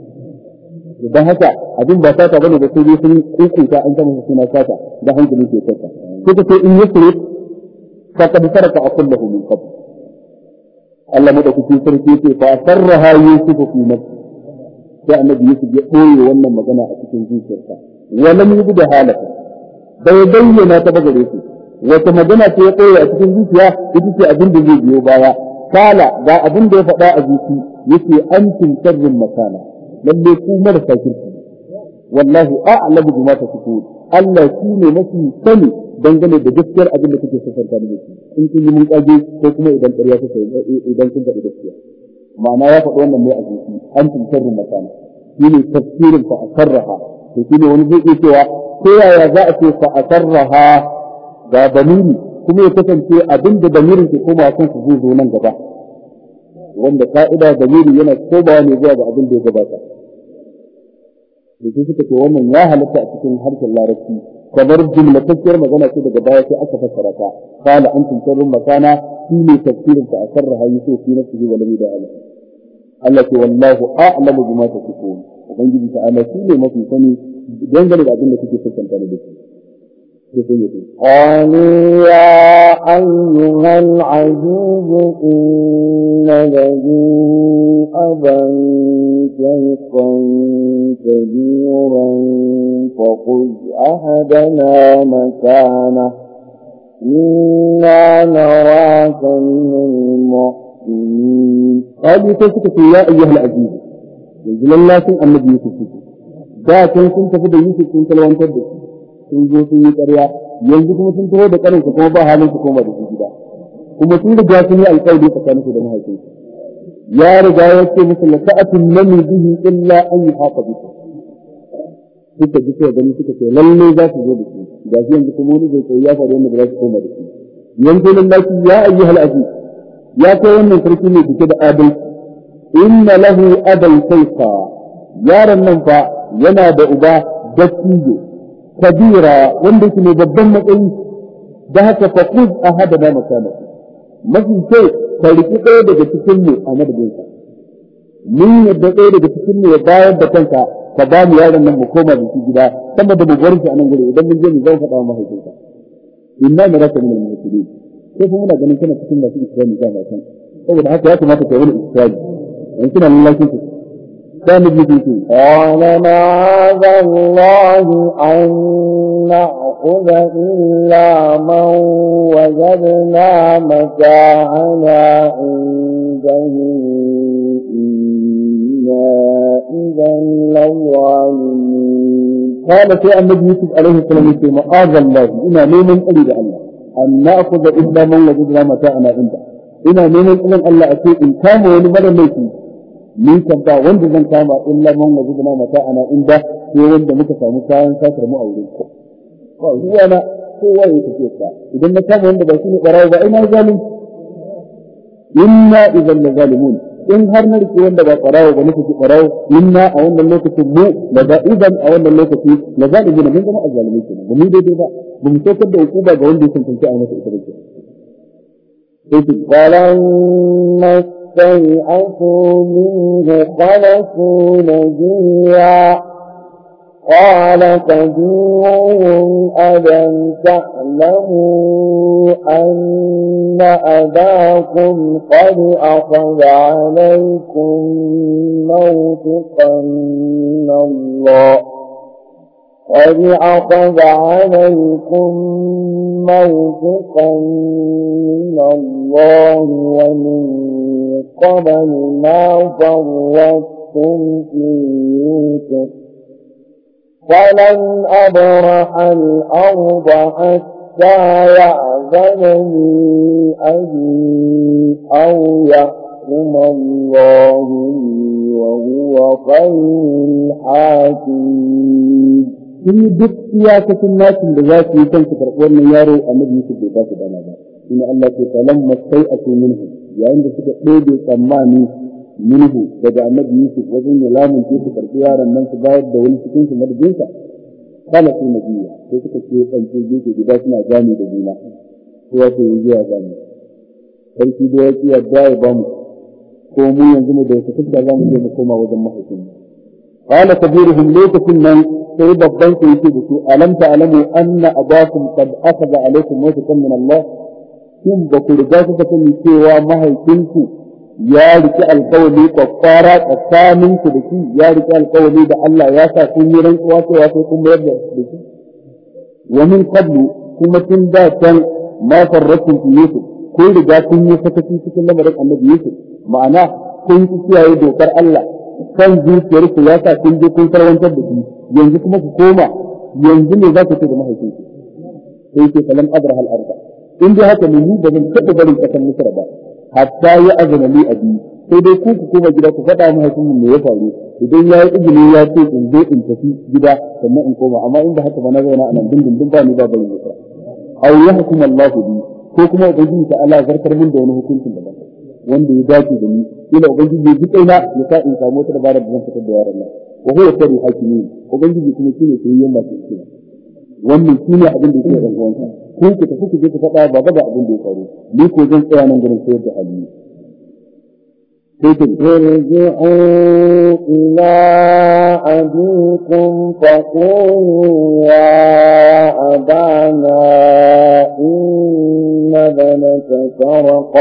[SPEAKER 1] dan haka abin ba sata bane da sai dai sun kukunta an kama suna sata da hankali ke tsaka sai ka in yusri fa kad taraka akullahu min qabl Allah madaukakin sarki ce fa sarraha yusuf fi nafsi sai annabi Yusuf ya ɓoye wannan magana a cikin zuciyarsa walam yubda halaka bai bayyana ta bagare shi wata magana ce ya ɓoye a cikin zuciya ita ce abin da zai biyo baya kala ga abin da ya faɗa a jiki yake antum sharrun makana lalle ku marasa kirki wallahi a'lamu bima tasifun Allah shi ne mafi sani dangane da gaskiyar abin da kuke sifanta da shi in kun yi mun kage ko kuma idan ƙarya kuka idan kun faɗi gaskiya ma'ana ya faɗi wannan ne a jiki antum sharrun makana shi ne tafsirin fa asarraha to shi ne wani zai iya cewa ko yaya za a ce fa asarraha ga damiri kuma ya kasance abin da damirin ke komawa kan su zai zo nan gaba wanda ka'ida damiri yana komawa ne zuwa ga abin da ya gabata da su suka ce wannan ya halatta a cikin harshen larabci kamar jumlatacciyar magana ce daga baya sai aka fassara ta qala antum sharrun makana shi ne tafsirin fa asarraha yusuf fi nafsihi wa lam yud'a Allah ce wallahu a'lamu bima tasifun ubangiji ta'ala shi ne mafi sani dangane da abin da kuke fuskanta da shi
[SPEAKER 2] قالوا يا أيها العزيز إن له أبا شيخا كبيرا فخذ أحدنا مكانه إنا نراك من المحسنين
[SPEAKER 1] قالوا تسكت يا أيها العزيز يقول الله سن النبي يوسف da can sun tafi da Yusuf sun talwantar da shi sun zo sun yi ƙarya yanzu kuma sun taho da ƙarinsa kuma ba halin su koma da su gida kuma sun riga sun yi alƙawari tsakanin su da mahaifinsu ya riga ya ce musu la ta'atun nami bihi illa an yuhaqa bihi suka ji sai gani suka ce lalle za su zo da shi da shi yanzu kuma wani zai ya faru wanda za su koma da shi yanzu lillahi ya ayyuhal aziz ya kai wannan sarki ne cike da adalci inna lahu aban sayfa yaron nan fa yana da uba dattijo kabira wanda yake mai babban matsayi da haka fa kuz ahadana makana mafi sai ka riki ɗaya daga cikin mu a madadinsa mun yadda ɗaya daga cikin mu ya bayar da kanka ka ba mu yaron nan mu koma da shi gida sama da mu bar shi a nan gure idan mun je mu zan faɗa wa mahaifinka inna naraka min al-muhsinin sai kuma muna ganin kana cikin masu islami ga matan saboda haka ya kamata ka yi wani islami in kina lallacin ku قال
[SPEAKER 2] معاذ الله أن نأخذ إلا من وجدنا متاعنا عنده إنا إذا لظالمين
[SPEAKER 1] قال في النبي يوسف عليه السلام معاذ الله إنا من أريد الله أن نأخذ إلا من وجدنا متاعنا عنده إنا من الله أتي إن كان ولمن ليس ni kan ba wanda zan kama illa man wajibna mata ana inda sai wanda muka samu kayan sakar mu a wurin ko ruwa na kowa ya tafi ka idan na kama wanda ba shi ne barawo ba ina zalim inna idan la zalimun in har na rike wanda ba barawo ba nake barawo inna a wannan lokacin mu da idan a wannan lokaci la zalimun mun zama azzalimi kenan ba mu daidai ba ba mu tokar da hukuma ga wanda ya tantance a masa ita ba
[SPEAKER 2] sai فيأتوا منه خلصوا نجيا قال كبيرهم ألم تعلموا أن أباكم قد أخذ عليكم موثقا من الله قد أخذ عليكم موثقا من الله ومن قبل ما فرطتم في يوسف فلن أبرح الأرض حتى يأذن لي أبي أو يحكم الله لي وهو خير الحاكمين.
[SPEAKER 1] sun yi duk iyakacin nasin da za su yi kan su karɓi wannan yaro annabi Yusuf bai ba su dama ba shine Allah ke salam masai a minhu yayin da suka ɗebe tsammani minhu daga annabi Yusuf wajen ya lamunce su karɓi yaron nan su bayar da wani cikin su madadinsa kala su nabiya sai suka ce ɗance gefe guda suna gane da juna ko ya ce yanzu ya gane sarki da ya ƙi yadda ya ba mu ko mu yanzu mu da wata fuska za mu je mu koma wajen mahaifinmu قال كبيرهم ليكن من sai babban ku yake da su alam ta'lamu anna abakum qad akhadha alaykum mawthiqan min Allah kin ba ku riga kuka sani cewa mahaifinku ya riki alƙawari kwakwara tsakaninku da shi ya riki alƙawari da Allah ya sa kun yi rantsuwa cewa sai kun mayar da shi wa min qablu kuma tun da can ma farratun fi Yusuf kun riga kun yi sakaci cikin lamarin annabi Yusuf ma'ana kun ki kiyaye dokar Allah kan zuciyar ku ya sa kun je kun karwantar da shi yanzu kuma ku koma yanzu ne za ku ce da mahaifinku sai ke salam abraha al-arba in dai haka ne ni ba zan taɓa barin ƙasar Misra ba hatta ya azana li abi sai dai ku koma gida ku faɗa mahaifinku me ya faru idan ya yi izini ya ce in zo in tafi gida sannan in koma amma in ba haka ba na zauna a nan dindindin ba ni ba barin Misra aw yahkum Allahu bi ko kuma ubangiji ta Allah zartar min da wani hukuncin da ban wanda ya dace da ni ila ubangiji ya ji kaina ya sa in samu wata dabara da zan fitar da yaron nan wa huwa sari hakimi ubangiji kuma shine sai yamma ce wannan shine abin da yake ran uwansa ko ku tafi ku je ku faɗa baba ga abin da ya faru ni ko zan tsaya nan gurin sayar da hali
[SPEAKER 2] ارجعوا إلى أبيكم فقولوا يا أبانا إن ابنك سرق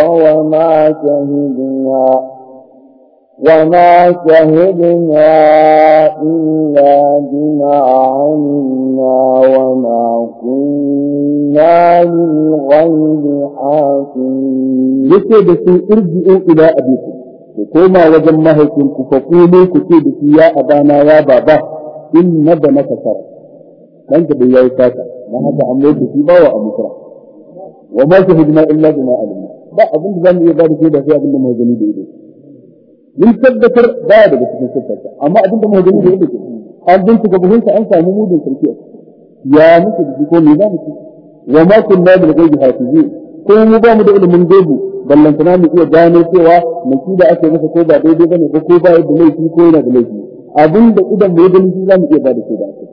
[SPEAKER 2] وما شهدنا إلا بما علمنا وما كنا للغيب حافظين.
[SPEAKER 1] ارجعوا إلى أبيكم كما وجن مهيكم فقولوا كتير يا أبانا يا بابا إن ابنك سرق لن تبي يساتا ما هذا عملت في باوى أمسرا وما شهدنا إلا بما علمنا ba abin da zamu iya ba da shi da sai abin da mu gani da ido mun tabbatar ba daga cikin siffarsa amma abin da mu gani da ido an bincika buhunsa an samu mudin sarki ya muke da ko ne za mu ci wa ma kunna bil ghaibi hafizin ko mu ba mu da ilimin gaibu ballantana mu iya gano cewa maki da ake masa ko ba daidai bane ko ba yadda laifi ko yana da laifi abin da idan mu gani shi za mu iya ba da shi da ake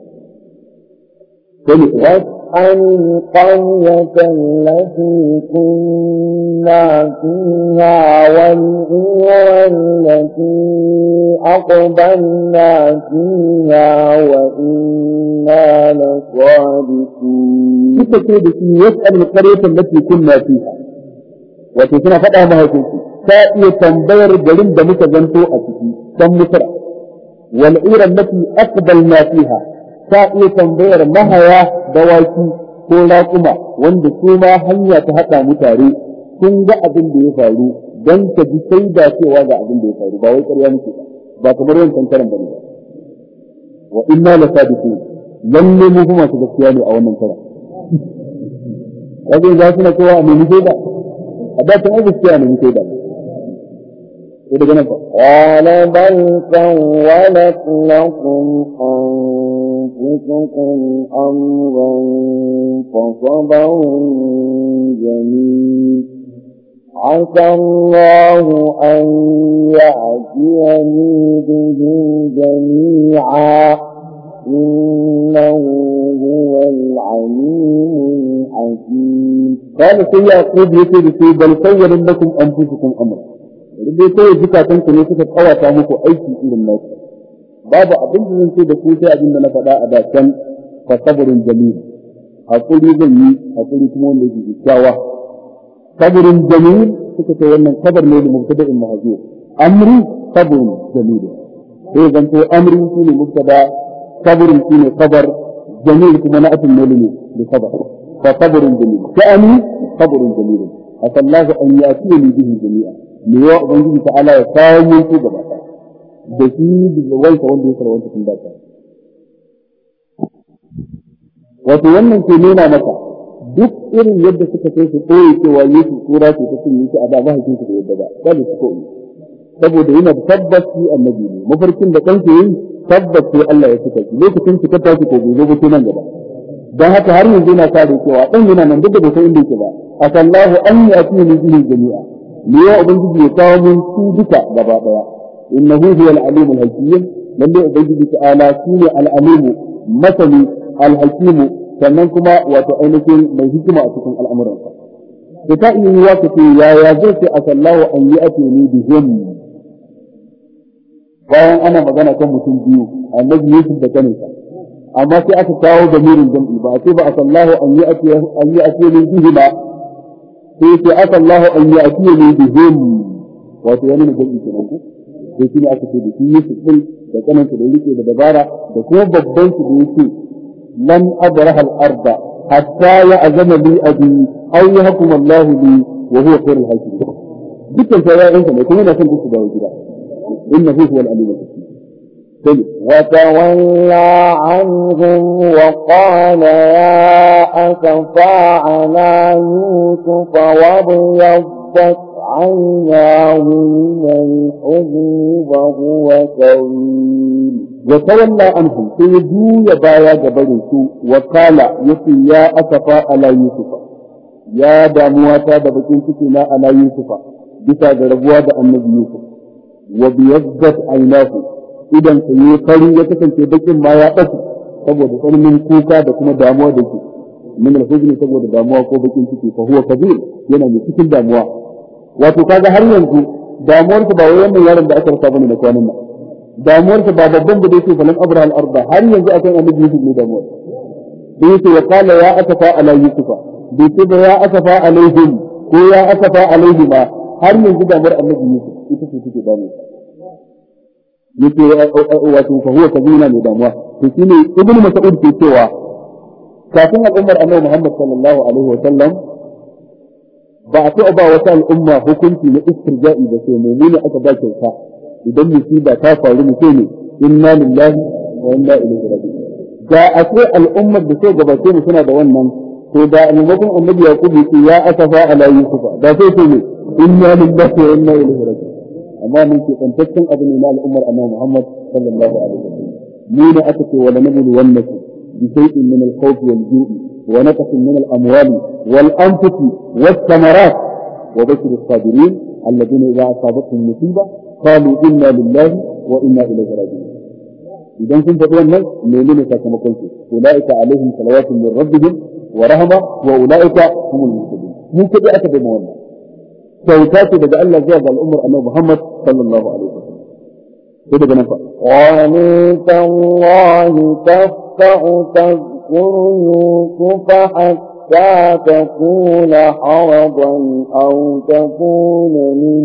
[SPEAKER 2] عن القرية التي كنا فيها والعير التي أقبلنا فيها وإنا لصادقون.
[SPEAKER 1] يسأل القرية التي كنا فيها وتسنى فتح مهاجم سائية تنبير جلين دمك جنتو أتكي كم مصر والعير التي أقبلنا فيها ta iya tambayar mahaya dawaki ko raƙuma wanda su ma hanya ta haɗa mu tare sun ga abin da ya faru don ka ji sai da cewa ga abin da ya faru ba wai ƙarya muke ba kamar yankan karan bane ba wa inna la sadiqun lalle mu kuma su gaskiya ne a wannan karan wajen za su na kowa a nemi shaida a da kan gaskiya ne muke da قال
[SPEAKER 2] بل سولت لكم أنفسكم أمرا فصبر جميل عسى الله أن يأتيني بهم جميعا إنه هو العليم الحكيم.
[SPEAKER 1] قال سيعقوب يقول بل سولت لكم أنفسكم أمرا dai sai zukatan ku ne suka kawata muku aiki irin nasu babu abin da zan ce da ku sai abin da na faɗa a dakan fa sabrun jamil hakuri zan yi hakuri kuma wanda yake kyakkyawa sabrun jamil suka ce wannan kabar ne da mubtada'in mahzuf amri sabrun jamil sai zan to amri shine mubtada sabrun shine kabar jamil kuma na atin ne da kabar fa sabrun jamil ka'ani sabrun jamil asallahu an yatini bihi jami'a me yawa ubangiji ta ala ya kawo mun su gaba da shi da wanda ya sarwanta tun da wato wannan ke nuna maka duk irin yadda suka kai su koyi cewa Yesu sura ce ta cin yake a da mahaifin su da yadda ba kada su koyi saboda yana da tabbaci annabi ne mafarkin da kansa yi tabbaci Allah ya saka shi lokacin su ta ko gobe ba nan gaba dan haka har yanzu yana sa da cewa dan yana nan duk da bai san inda yake ba asallahu an yatini bihi jami'a ne ya ubangiji ya kawo mun su duka gaba daya innahu huwal alimul hakim lalle ubangiji ta'ala shine al-alim masani al-hakim sannan kuma wato ainihin mai hikima a cikin al'amuransa da ta iya yi wata ce yaya zai ce asallahu an yi ake ni bihim bayan ana magana kan mutum biyu annabi Yusuf da kaninsa amma sai aka kawo da mirin jam'i ba a ce ba asallahu an yi ake ni bihi ba sai ce asallahu an yi ake ni bihim wato yana da jam'i kenan ko sai shi ne aka ce da shi Yusuf din da kaninsa da yake da dabara da kuma babban su da yake لن أبرح الأرض حتى يأذن لي أبي أو يحكم الله لي wa huwa khairul hakimin dukkan sayayensa ne kuma yana son su dawo gida innahu huwal alimul hakim
[SPEAKER 2] وتولى عنهم وقال يا أسفى على يوسف وابيضت عيناه من الحزن وهو كظيم
[SPEAKER 1] وتولى عنهم سيدو يبايا جبرسو وقال يا أسفى على يوسف يا دامواتا دبكين سكينا على يوسف بتا دربوا النبي يوسف وبيضت عيناه idan ka yi fari ya kasance bakin ma ya ɓace saboda tsananin kuka da kuma damuwa da ke min al-huzni saboda damuwa ko bakin ciki fa huwa kabir yana mai cikin damuwa wato kaga har yanzu damuwar ba wai wannan yaron da aka rasa bane na kwanan nan damuwar ba babban da yake falan abra al-arda har yanzu akan annabi Yusuf ne damuwa sai yake ya kala ya asafa ala yusufa bai ce da ya asafa alaihim ko ya asafa alaihima har yanzu damuwar annabi Yusuf ita ce take damuwa yake wato fa huwa kabina mai damuwa to shine ibnu mas'ud ke cewa kafin al'ummar annabi Muhammad sallallahu alaihi wa sallam ba a taɓa ba wata al'umma hukunci na istirja'i da sai mu'mini aka ba kyauta idan musiba ta faru mu ne inna lillahi wa inna ilaihi raji'un da akwai al'ummar da sai gabace mu suna da wannan to da annabawan annabi yaqub ya asafa ala yusufa da sai ce ne inna lillahi wa inna ilaihi raji'un amma mun ke tantaccen abu ne na al'ummar annabi Muhammad sallallahu alaihi wasallam mu ne aka ce wala nabulu wannakum bi shay'in min al-khawf wal-ju'i wa naqsin min al-amwali wal-anfusi was-thamarat wa bashir as-sabirin alladhina idha asabatuhum musiba qalu inna lillahi wa inna ilayhi raji'un idan kun faɗi wannan menene sakamakon su ulaika alaihim salawatun min rabbihim wa rahma wa ulaika humul muhtadun mun kaje aka bai wannan kyauta ce daga Allah zuwa ga al'ummar annabi Muhammad sallallahu alaihi wasallam sai daga nan fa
[SPEAKER 2] qalu tallahi tafa'u tadhkuru yusufa hatta takuna haradan aw takuna min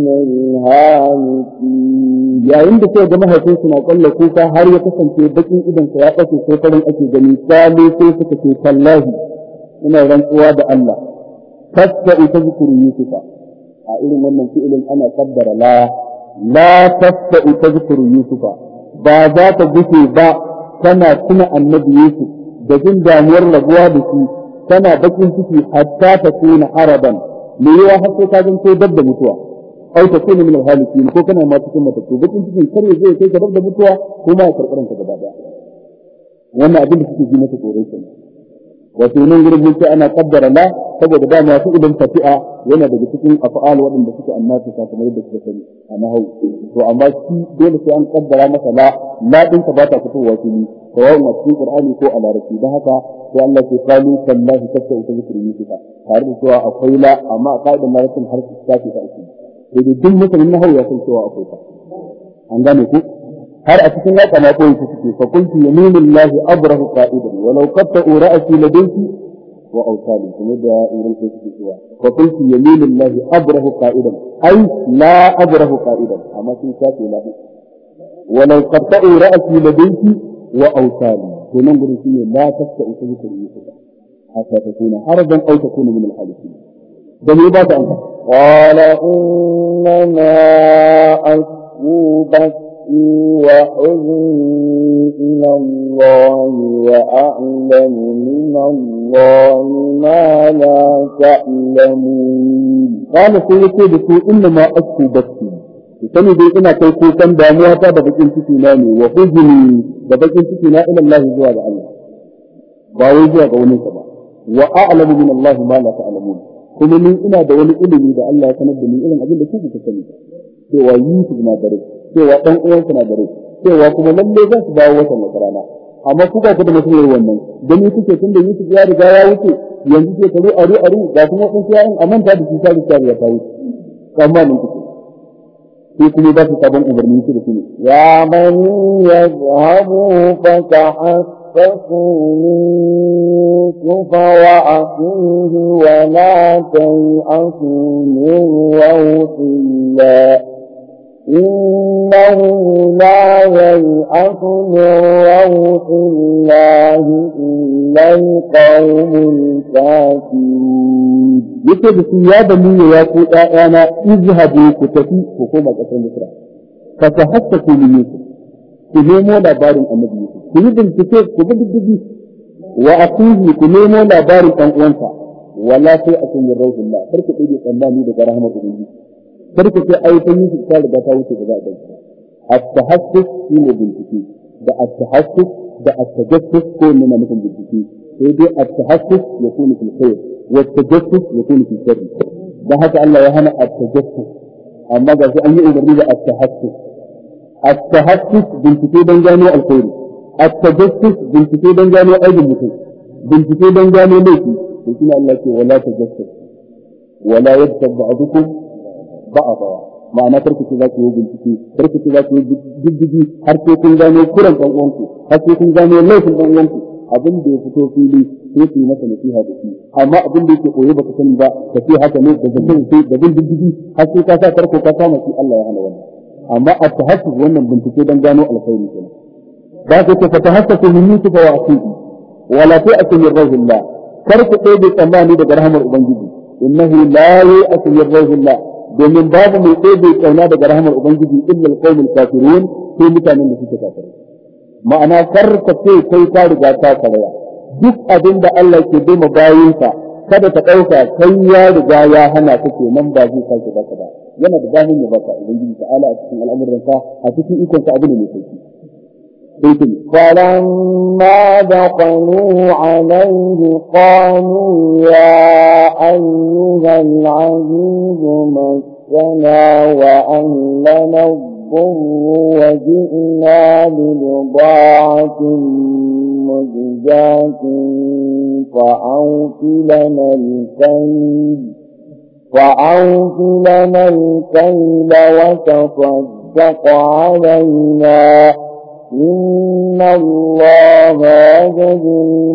[SPEAKER 2] al-halikin yayin da sai ga mahaifin su na kalla kuka har ya kasance bakin idan sa ya kace sai farin ake gani kalu sai suka ce tallahi ina rantsuwa da Allah tafa'u tadhkuru yusufa a irin wannan fi'ilin ana kaddara la tafa'u tadhkuru yusufa ba za ta gufe ba tana tuna annabi yusuf da jin damuwar rabuwa da shi tana bakin ciki hatta ta kuna araban me yawa har sai ka zanto dab da mutuwa au ta kuna min al-halikin ko kana ma cikin matattu bakin cikin kare zai kai ka dab da mutuwa ko ma ya karɓar ka gaba daya wannan abin da suke ji maka tsoro kenan wato nan gurin mun ce ana kaddara la saboda da masu idan tafi'a yana daga cikin af'al waɗanda suke annabi kamar yadda suka sani a nahwu to amma shi dole sai an kaddara masa la din ta bata fitowa fili sawa'un a cikin qur'ani ko a larabci dan haka sai Allah ya kalu sallahi kafta ita zikri yusufa tare da cewa akwai la amma a kaidan larabcin har su tafi ta aiki sai dai duk mutumin nahwu ya san cewa akwai ta an gane ku har a cikin waka ma koyi suke fa kuntu yaminullahi abrahu qa'idan walau qatta'u ra'si ladayki wa awsali kuma da irin ko suke cewa fa kuntu yaminullahi abrahu qa'idan ai la abrahu qa'idan amma sun kace la walau qatta'u ra'si ladayki wa awsali to nan gurin shine la tasta'u tadhkuru yusufa hatta takuna harajan aw takuna min al-halikin da ne ba ta an qala inna asbubat وحزني إلى الله وأعلم من الله ما لا تعلمون قال سيكون إنما أشكو بثي sani dai ina kai kukan damuwa ta da bakin ciki na ne wa huzni da bakin ciki na ila Allah zuwa ga Allah ba wai zuwa ga wani ba wa a'lamu min Allah ma la ta'lamun kuma ni ina da wani ilimi da Allah ya sanar da ni irin abin da kuke sani cewa Yusuf na dare cewa dan uwansa na dare cewa kuma lalle zan su dawo wata makarana amma ku ba ku da mutum wannan dan ni kuke tunda Yusuf ya riga ya wuce yanzu ke karo aru ga kuma kun kiyayen amanta da shi sai ya ta wuce amma nan kuke sai kuma ba su sabon umarni su da su ya bani yazhabu fatahassasu yusufa wa akhihi wa la ta'asu min rawhillah إنه لا ييأس من روح الله إلا القوم الكافرون
[SPEAKER 1] yake da su ya bani ya ku ɗayana izhabu ku tafi ku koma ƙasar Misra fa tahassaku min Yusuf ku nemo labarin annabi Yusuf ku yi bincike ku bi diddigi wa akuhi ku nemo labarin ɗan uwansa wala sai a kun yarrahullah farko dai tsammani daga rahmar ubangiji farko sai ayyukan Yusuf ta riga ta wuce gaba da at-tahassus shine bincike da at-tahassus da at-tajassus ko ne na mutum bincike sai dai at-tahassus yakunu fil khair wa at-tajassus yakunu fil sharr dan haka Allah ya hana at-tajassus amma ga sai an yi umarni da at-tahassus at-tahassus bincike dan gano alkhairi at-tajassus bincike dan gano aibin mutum bincike dan gano laifi to shine Allah ke wala tajassus wala yadtab ba'dukum ba'da ma'ana karkace za ku yi bincike karkace za ku yi diddigi har sai kun gano kuran dan uwanku har sai kun gano laifin dan uwanku abin da ya fito fili sai ku yi masa nasiha da shi amma abin da yake koyo baka sani ba ka ce haka ne da zakin sai da bin diddigi har sai ka sa karko ka kama shi Allah ya hana wannan amma at-tahassus wannan bincike dan gano alkhairi kenan ba ka ce fatahassasu min Yusuf wa akhihi wala ta'tu min rahillah kar ku dai da tsammani daga rahmar ubangiji innahu la ya'tu min rahillah domin babu mai ɗebe kauna daga rahmar ubangiji illa alqawmul kafirun sai mutanen da suke kafirai ma'ana kar ka ce kai ka riga ka karaya duk abin da Allah ke bai ma bayinka kada ka dauka kai ya riga ya hana ka kenan ba zai sake baka ba yana da damin ya baka ubangiji ta'ala a cikin al'amuranka a cikin ikon sa abin da ne sauki
[SPEAKER 2] فلما دخلوا عليه قالوا يا أيها العزيز مسنا وأهلنا الضر وجئنا ببضاعة مزجاة فأوف لنا الكيل وتصدق علينا إن الله يجزي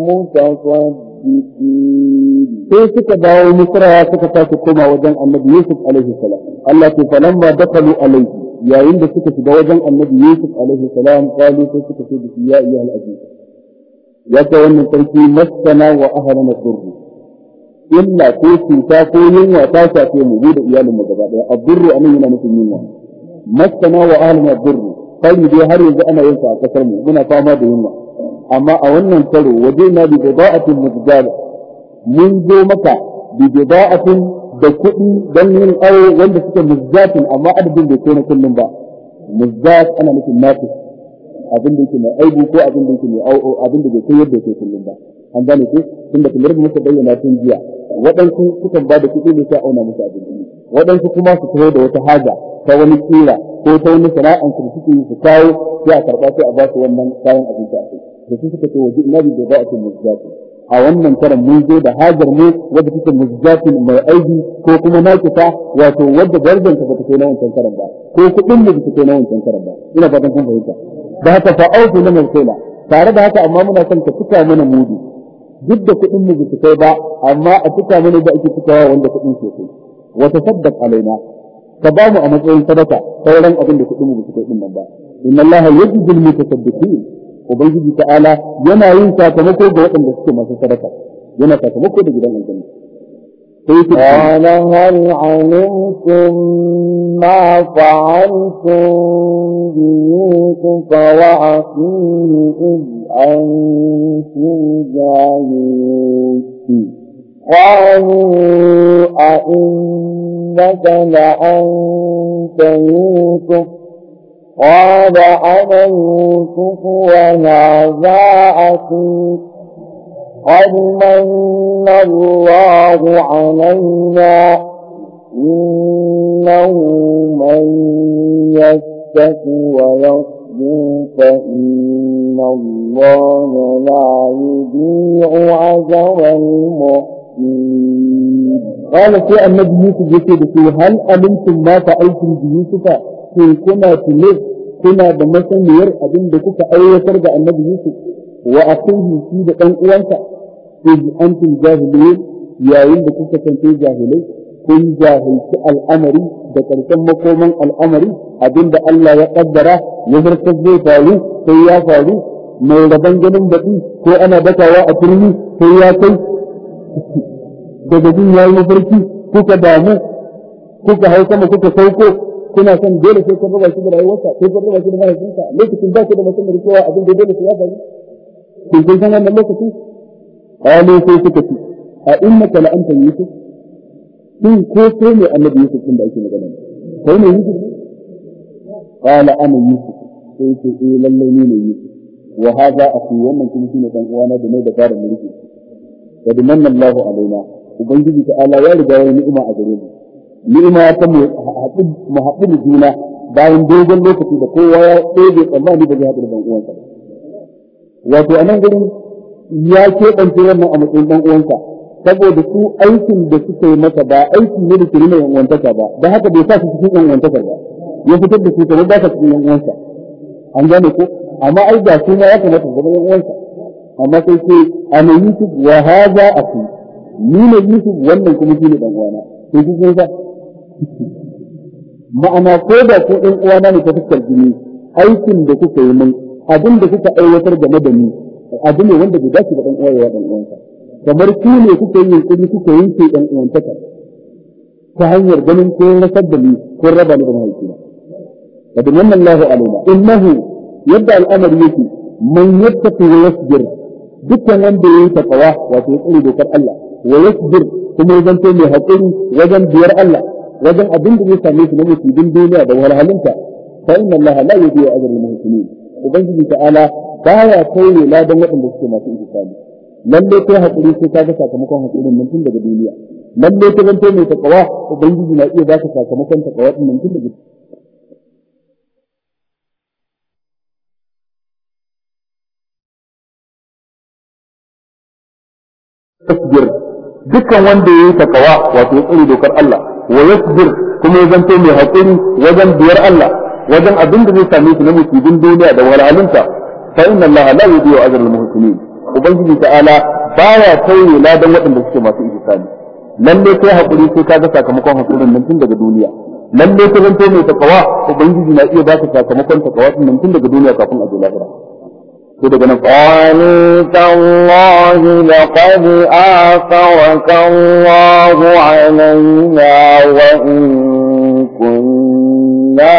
[SPEAKER 2] المتصدقين.
[SPEAKER 1] sai suka dawo Misra suka tafi koma wajen Annabi Yusuf alaihi salam Allah ce falamma dakalu alaihi yayin da suka shiga wajen Annabi Yusuf alaihi salam kalu sai suka ce ya ayyuhal aziz ya ta wannan sarki masana wa ahlana durr illa ko cuta ko yunwa ta shafe mu da iyalin mu gaba daya ad-durr anan yana nufin yunwa masana wa ahlana durr kai dai har yanzu ana yin sa a kasar mu muna fama da yunwa amma a wannan karo waje na bi bida'atin mujjala mun zo maka bi bida'atin da kuɗi dan yin aure wanda suke mujjatin amma adadin bai kai na kullum ba mujjat ana nufin nafi abin da yake mai aibu ko abin da yake mai abin da bai kai yadda yake kullum ba an gane ko tunda kamar da muka bayyana tun jiya waɗansu sukan ba da kuɗi ne sai auna musu abinci waɗansu kuma su taho da wata haja ta wani kira ko ta wani sana'an su suke yi su kawo sai a karɓa sai a ba su wannan kayan abinci a kai da su suka ce waje ina bi da ba'atin muzjati a wannan karan mun zo da hajar mu wadda take muzjatin mai aibi ko kuma nakita wato wadda darajar ta bata kai na wancan karan ba ko kuɗin da bata kai na wancan karan ba ina fatan kun fahimta da haka fa auku na mai kaila tare da haka amma muna son ka tuka mana mudu duk da kuɗin mu bata kai ba amma a tuka mana da ake tukawa wanda kuɗin ke kai wa tasaddaq alaina ka ba mu a matsayin sadaka sauran abin da kuɗin mu suka din nan ba inna allaha yajzil mutasaddiqin ubangiji ta'ala yana yin sakamako ga waɗanda suke masu sadaka yana sakamako da gidan aljanna
[SPEAKER 2] قال هل علمتم ما فعلتم بيوسف وأخيه إذ أنتم جاهلون قالوا أئنك لأنت يوسف قال أنا يوسف وهذا أخي قد من الله علينا إنه من يتق ويصبر فإن الله لا يضيع أجر المحسنين.
[SPEAKER 1] قال في النبي يوسف يقول هل علمتم ما فعلتم بيوسف في كنا بمسنير أبن بكوك أيوتر النبي يوسف وأخيه في دقن أوانك إذ أنتم جاهلين يا إن بكوك كنتم جاهلين كن جاهلت الأمر بكرتم مقوما الأمر أبن الله يقدر يهركز زي فارو سيا فارو mai rabon ganin baki ko ana dakawa a turmi sai ya kai daga jin yayi mafarki kuka damu kuka hau sama kuka sauko kuna son dole sai kun raba shi da rayuwarsa sai kun raba shi da mahaifinsa lokacin ba ku da mutum da cewa abin da dole sai ya faru kun san wannan lokacin qalu sai suka ce a innaka la anta yusuf in ko sai ne annabi yusuf din da ake magana kai ne yusuf qala ana yusuf sai ce lalle ni ne yusuf wa hadha akhi wannan kuma shine dan uwana da mai da fara mulki wa dimanna Allahu alaina ubangiji ta'ala ya riga ya ni'ima a gare mu ni'ima ta mu haɗu da juna bayan dogon lokaci da kowa ya ɗebe tsammani da zai haɗu da ɗan uwansa wato a nan gurin ya keɓance wannan a matsayin ɗan uwansa saboda su aikin da suka yi masa ba aiki ne da ke nuna yan uwantaka ba don haka bai sa su cikin yan uwantaka ba ya fitar da su kamar ba sa cikin yan uwansa an gane ko amma ai ga su ma ya kamata su zama yan uwansa amma sai ce ana yusuf wa haza akhi ni ne yusuf wannan kuma shi ne ɗan uwana sai ku sa ma'ana ko da ko ɗan uwana ne ta fuskar jini aikin da kuka yi min abin da kuka aiwatar game da ni abin ne wanda bai dace da ɗan uwa ya ɗan uwansa kamar ku ne kuka yi yunkuri kuka yanke ɗan uwantaka ta hanyar ganin ko rasar da ni ko raba ni da mahaifina wa dimanna Allahu alaina innahu yadda al'amari yake man yattaqi wa yasbir dukkan wanda yayi taqwa wato ya tsare dokar Allah wa yasbir kuma ya zanto mai haƙuri wajen biyar Allah wajen abin da zai same shi na musibin duniya da wahalhalinta fa inna Allah la yudiyu ajra al-muhsinin ubangiji ta'ala baya kauye ladan waɗanda suke masu ihsani lalle kai haƙuri sai ka ga sakamakon haƙurin nan tun daga duniya lalle ka zanto mai takawa ubangiji na iya baka sakamakon takawa din nan tun daga tasbir dukkan wanda yayi takawa wato ya tsare dokar Allah wa yasbir kuma ya zanto mai haƙuri wajen biyar Allah wajen abin da zai same shi na musibin duniya da walhalinta fa inna Allah la yudiyu ajra al-muhsinin ubangiji ta'ala baya tauye ladan waɗanda suke masu ihsani lalle kai haƙuri sai ka ga sakamakon haƙurin nan tun daga duniya lalle ka zanto mai takawa ubangiji na iya baka sakamakon takawa din nan tun daga duniya kafin a je lahira
[SPEAKER 2] قالوا تالله لقد آثرك الله علينا وإن كنا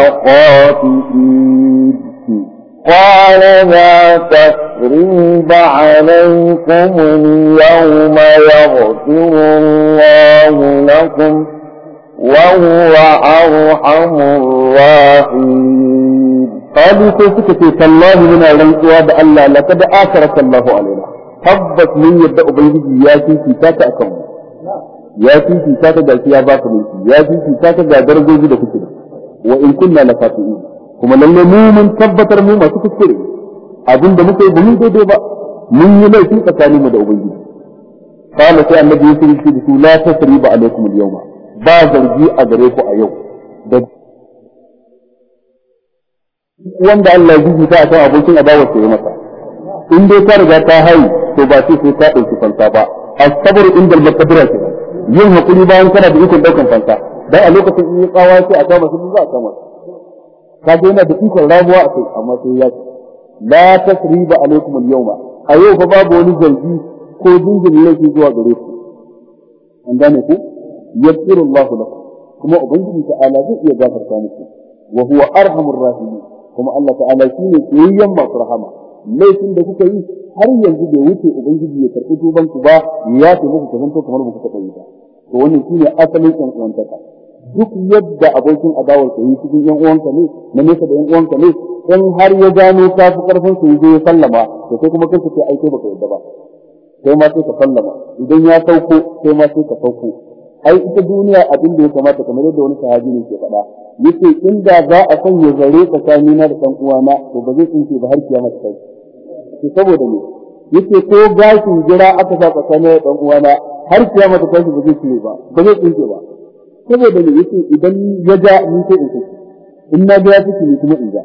[SPEAKER 2] لخاطئين قال لا تثريب عليكم اليوم يغفر الله لكم وهو أرحم الراحمين قالوا سيسكت تالله من الرنقوا بألا لقد آثرك الله علينا حبت من يبدأ بيده ياتي في ساك أكم ياتي في ساك جالسي أباك منك ياتي في ساك جادرجو جدا كتير وإن كنا لفاتئين كما لنمو من ثبتر مو ما تكتير أبن دمك يبني دي با من يلي في قتالي مدى بيده قال سيئا النبي يسير لا تسريب عليكم اليوم بازر جي أدريكو أيوم wanda Allah ya jiji ta kan abokin adawar sai masa in dai ka riga ta hayi to ba sai ka dauki fansa ba as-sabr inda al-maqdira ke yin hakuri bayan kana da ikon daukan fansa dan a lokacin in ya kawo sai a kama shi za a kama ka ga yana da ikon rabuwa a kai amma sai ya ce la tasriba alaikum al-yawma a yau fa babu wani zargi ko dingin laifi zuwa gare ku an gane ku yaghfiru Allahu lakum kuma ubangiji ta'ala zai iya gafarta muku wa huwa arhamur rahimin kuma Allah ta'ala shine tsayayyen masu rahama laifin da kuka yi har yanzu bai wuce ubangiji ya karɓi tuban ku ba ya ce muku kazanto kamar ba ku taɓa yi ba to wannan shine asalin ɗan uwantaka duk yadda abokin adawar ka yi cikin ƴan uwanka ne na nesa da ƴan uwanka ne in har ya gano ka fi ƙarfin su ya sallama to sai kuma kai ka ce ai kai baka yadda ba sai ma sai ka sallama idan ya sauko sai ma sai ka sauko ai ita duniya abin da ya kamata kamar yadda wani sahabi ne ke faɗa yace inda za a sanya zare tsakanina da ɗan uwana to ba zai tsinke ba har kiyama ta kai to saboda me yace ko gashin jira aka sa tsakanin da ɗan uwana har kiyama ta kai ba zai tsinke ba ba zai tsinke ba saboda me yace idan ya ja ni sai in tsinke in na ga ya tsinke ni kuma in ja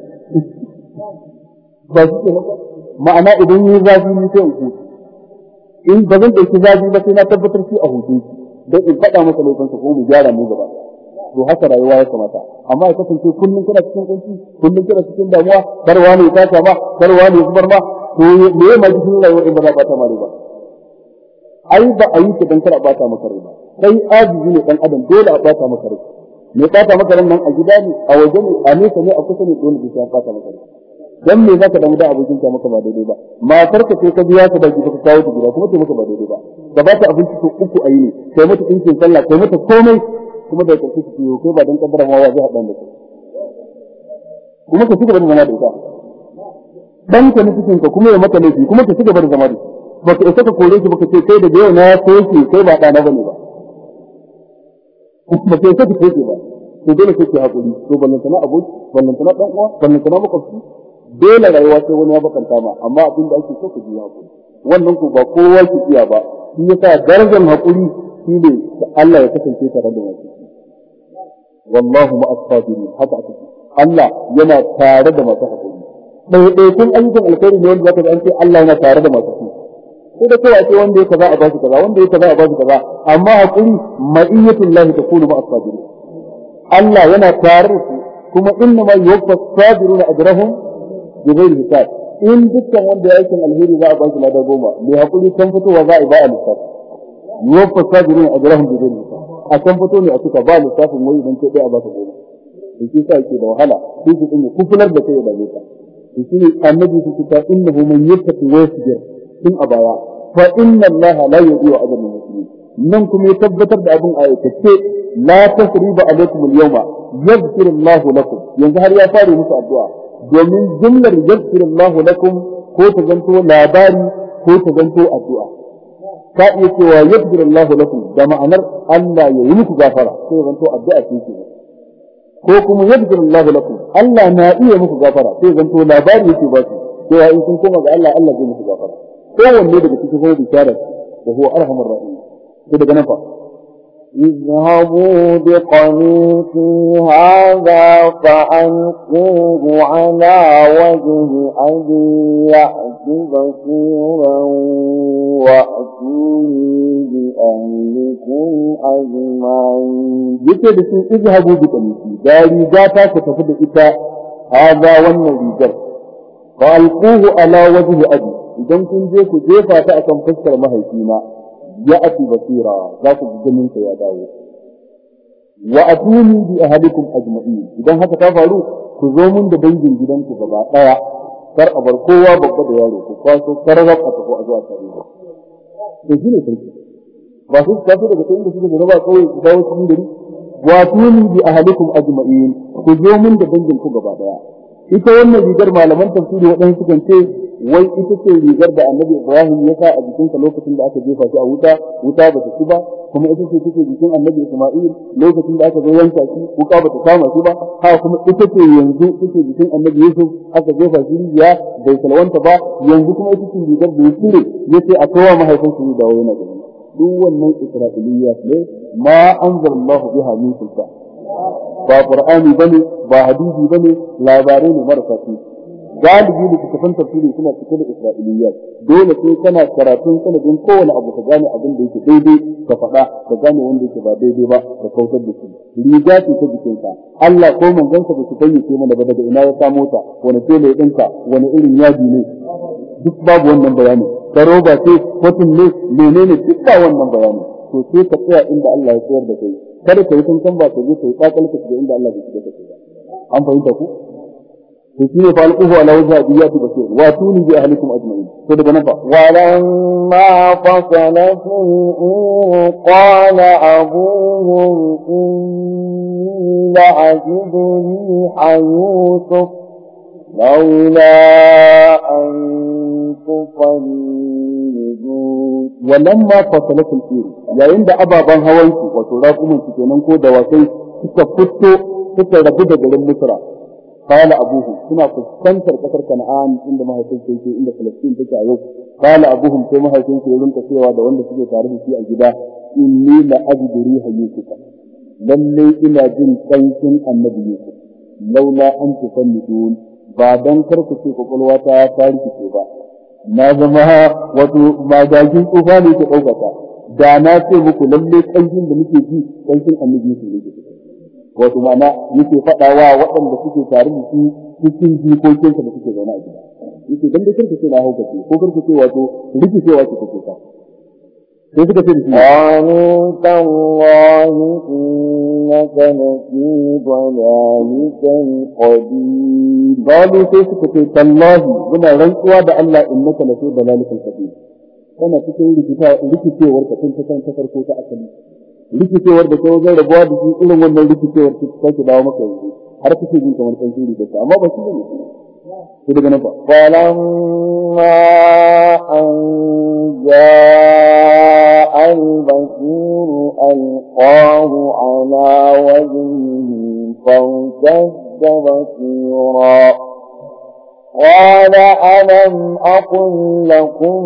[SPEAKER 2] ba shi ne ma'ana idan yi zafi ni sai in tsinke in ba zan ɗauki zafi ba sai na tabbatar shi a hutu don in faɗa masa laifinsa ko mu gyara mu gaba to haka rayuwa ya kamata amma ya kasance kullum kana cikin kunci kullum kana cikin damuwa karwa ne ta kama karwa ne zubar ma to me ya mai cikin rayuwa in ba za ka ta mare ba
[SPEAKER 1] ai ba a yi ta dan kar a bata maka rai ba kai ajizi ne dan adam dole a bata maka rai me bata maka ran nan a gida ne a waje ne a nesa ne a kusa ne dole sai bata maka rai dan me zaka damu da abokin ka maka ba daidai ba matar ka sai ka biya ka baki ka kawo ta gida kuma sai maka ba daidai ba ka ba ta abinci ko uku a yi ne kai mata dinkin sallah kai mata komai kuma da karshe ki yi kai ba dan kaddara ma waje hadan da kai kuma ka cigaba da zama da ita dan ka nufin ka kuma ya maka laifi kuma ka cigaba da zama da shi baka isa ka kore shi baka ce kai da yau na soke kai ba dana bane ba ba kai sai ka soke ba to dole sai ki hakuri to ballantana aboki ballantana dan uwa ballantana makwabci dole rayuwa sai wani ya bakanta ma amma abin da ake so ka ji hakuri wannan ko ba kowa ki iya ba shi yasa darajar hakuri shine Allah ya kasance tare da mu wallahu ma'as sabirin haka ake Allah yana tare da masu hakuri kun ayyukan alkhairi ne wanda zaka ga an ce Allah yana tare da masu hakuri ko da kowa ce wanda ya kaza a bashi kaza wanda ya kaza a bashi kaza amma hakuri ma'iyatullahi takunu ma'as sabirin Allah yana tare da su kuma inna ma yuwaffas sabiruna ajrahum bighairi hisab in dukkan wanda ya aikin alheri za a bashi lada 10 mai hakuri kan fitowa za a ba a lissafi yuwaffas sabiruna ajrahum bighairi hisab a kan fito ne a cika ba lissafin wai idan kai dai a baka 10 to shi sa yake da wahala sai ku dinga kufular da kai da zai to shi ne annabi su ta innahu man yattaqi wa yasbir in abaya fa inna allaha la yudiyu ajra al-muslimin nan kuma ya tabbatar da abin ayatace la tasriba alaykum al-yawma yaghfiru Allahu lakum yanzu har ya fara musu addu'a domin jumlar yaghfiru Allahu lakum ko ta zanto labari ko ta zanto addu'a ka iya cewa yaghfiru Allahu lakum da ma'anar Allah ya yi muku gafara sai zanto addu'a ce ko kuma yaghfiru Allahu lakum Allah na iya muku gafara sai zanto labari yake ba su cewa in kun koma ga Allah Allah zai muku gafara kowanne daga cikin kuma bisharar wa huwa arhamur rahim sai daga nan fa
[SPEAKER 2] اذهبوا بقميصي هذا فألقوه على وجه أبي يأت بصيرا وأتوني بأهلكم أجمعين.
[SPEAKER 1] يقول اذهبوا بقميصي داري جاتا كتفد إتا هذا والنبي فألقوه على وجه أبي إذا كنت جيفا تأكم فسر مهيكينا يأتي بصيرا ذات الجنين يا داود وأتوني بأهلكم أجمعين إذا هكذا تفعلوا كزومن دبنجين جدنك gaba daya kar a bar kowa babba da yaro ku kwaso karrab a tafi a zuwa tare to shine sarki ba su tafi daga inda suke da raba kawai su dawo cikin gari wa tuni bi ahlikum ajma'in ku zo mun da dangin ku gaba daya ita wannan rigar malaman tafsiri waɗansu sukan ce wai ita ce rigar da Annabi Ibrahim ya sa a jikinsa lokacin da aka jefa shi a wuta ba ta ci ba kuma ita ce take jikin Annabi Isma'il lokacin da aka zo yanka shi wuka ba ta kama shi ba haka kuma ita ce yanzu take jikin Annabi Yusuf aka jefa shi riya bai salwanta ba yanzu kuma ita ce rigar da ya cire yace a kawo mahaifinsa ne da wayna da duk wannan Isra'iliyya ne ma anzalallahu biha min sultan ba Qur'ani bane ba hadisi bane labarai ne marasa tushe galibi da kafin tafsiri suna cike da Isra'iliyya dole sai kana karatun sanadin kowane abu ka gane abin da yake daidai ka faɗa ka gane wanda yake ba daidai ba ka kautar da shi riga ce ta jikinka Allah ko manzansa ba su bayyana mana ba daga ina ya samo ta wani tele ya dinka wani irin yaji ne duk babu wannan bayani karoba ce kotun ne menene duk ba wannan bayani to sai ka tsaya inda Allah ya tsayar da kai kada ka yi tantan ba ka je ka yi kakalka da inda Allah bai shiga da kai an fahimta ku فيه فالقوه على وجه أبيات بصير واتوني بأهلكم أجمعين صدق نفع
[SPEAKER 2] ولما فصلت قال أبوهم إني لأجد ريح يوسف لولا أن تفندون
[SPEAKER 1] ولما فصلت الإير يعني أبا بن هوانك وتراكم سكيننكو دواسي تفتو تتربد جلم مصر قال أبوهم كنا فستنتر كثر كنعان عندما هيتم سيكي عند فلسطين تكايو قال أبوهم كما هيتم سيكي كثيرا دوان لسيكي تعرفوا في الجدا إني لأجد ريح يوسف للي إلى جن قيس النبي يوسف لولا أن تفندون بعدن كركو سيكو قلواتا تاريكي سيبا نازمها ما جاجين أفاني تقوكتا دانا سيبكو للي قيسين بنكي جي قيس النبي يوسف wato ma'ana yake faɗawa waɗanda suke tare da shi cikin jikokinsa da suke zaune a gida yake dan da karka ce na hauka ce ko karka ce wato rikicewa ce take ka sai suka ce
[SPEAKER 2] qalu tallahi innaka lafi dalalikal qadim
[SPEAKER 1] qalu sai suka ce tallahi muna rantsuwa da Allah innaka lafi dalalikal qadim kana cikin rikicewar ka tun ta farko ta asali rikicewar da kai zai rabuwa da shi irin wannan rikicewar ta sake dawo maka yanzu har kake jin kamar kan shiri da amma ba shi ne ko daga nan ba
[SPEAKER 2] falamma an jaa al-basir alqahu ala wajhihi fawjada basira قال ألم أقل لكم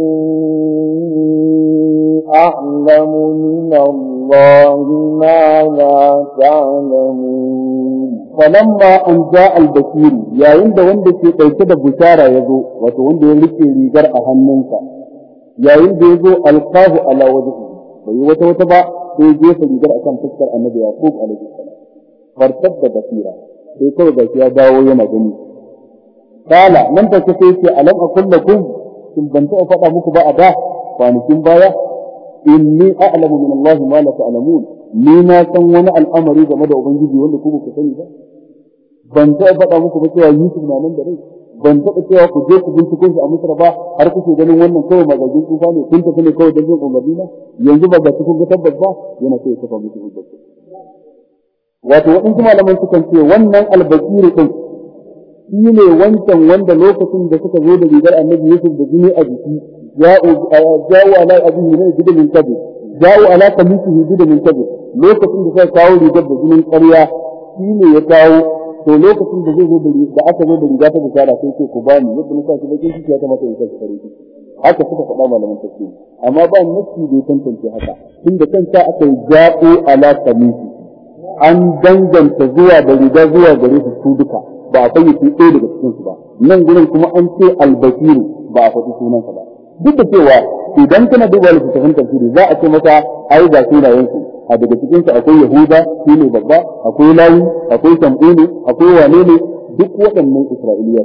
[SPEAKER 2] إني أعلم من الله ما لا تعلمون
[SPEAKER 1] فلما أن جاء البشير يا عند وند في قيد بشارة يزو وتوند يلقي ريجر أهمنك يا عند يزو ألقاه على وجهه وتوتبع في جيف ريجر أكم تذكر النبي يعقوب عليه السلام فارتد بصيرا في كل ذلك يا داو ينجني قال من تكفيك ألم أقول لكم ثم بنتوا فقط مكبا أدا فانكم بايا إني أعلم من الله ما لا تعلمون لما سنونا الأمر إذا مدى أبنجي ولا كوبا كثني ذا بنتوا فقط مكبا كوا يوسف نامن دري بنتوا كوا كجيك بنتكم في أمسر با حركة جنون ونن كوا مغاجين كفاني كنت فني كوا دجون أمدينة ينجب أغاتكم كتبت با ينكي كفا مكبا جيك wato waɗansu malaman sukan ce wannan albasiru ɗin shi ne wancan wanda lokacin da suka zo da rigar annabi Yusuf da jini a jiki ja'u ala abihi ne gida min kabir ja'u ala kamisihi gida min kabir lokacin da suka kawo rigar da jinin ƙarya shi ne ya kawo to lokacin da zai zo da aka zo da riga ta bishara sai ce ku bani yadda na sa shi bakin ciki ya kamata ya sa shi farin ciki haka suka faɗa malaman tafsiri amma ba nasi bai tantance haka tunda kanta aka yi ja'u ala kamisihi an danganta zuwa da riga zuwa gare su duka ba a fayyace ɗaya daga cikin su ba nan gurin kuma an ce albasiru ba a faɗi sunansa ba duk da cewa idan kana duba littattafan tafsiri za a ce maka ai ga sunayen su a daga cikin su akwai yahuda shi ne babba akwai lawi akwai sam'ulu akwai wane ne duk waɗannan isra'iliya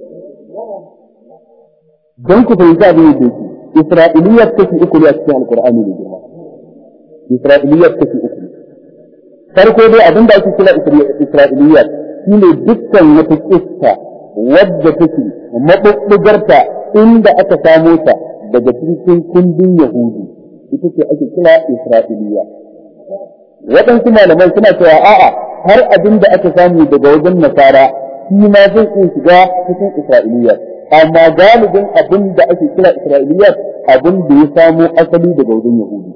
[SPEAKER 1] don ku fahimta abin da yake isra'iliya take uku ne a cikin alqur'ani ne girma isra'iliya take uku farko dai abin da ake kira isra'iliya shine dukkan wata kissa wadda take mabubbugarta inda aka samo ta daga cikin kundin Yahudi ita ce ake kira Isra'iliya. Waɗansu malamai suna cewa a'a har abin da aka samu daga wajen Nasara shi ma zai iya shiga cikin Isra'iliya. Amma galibin abin da ake kira Isra'iliya abin da ya samo asali daga wajen Yahudi.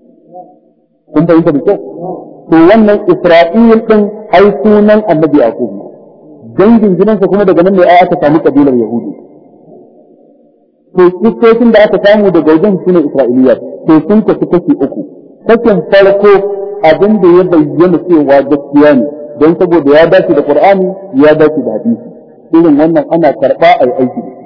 [SPEAKER 1] Kun fahimta da kyau? To wannan Isra'il din ai sunan Annabi Yaqub dangin gidansa kuma daga nan ne ai aka samu kabilar Yahudi to kissocin da aka samu daga wajen shine Isra'iliya to sun kasu kashi uku kashin farko abin da ya bayyana cewa gaskiya ne don saboda ya dace da Qur'ani ya dace da hadisi irin wannan ana karba ai aiki da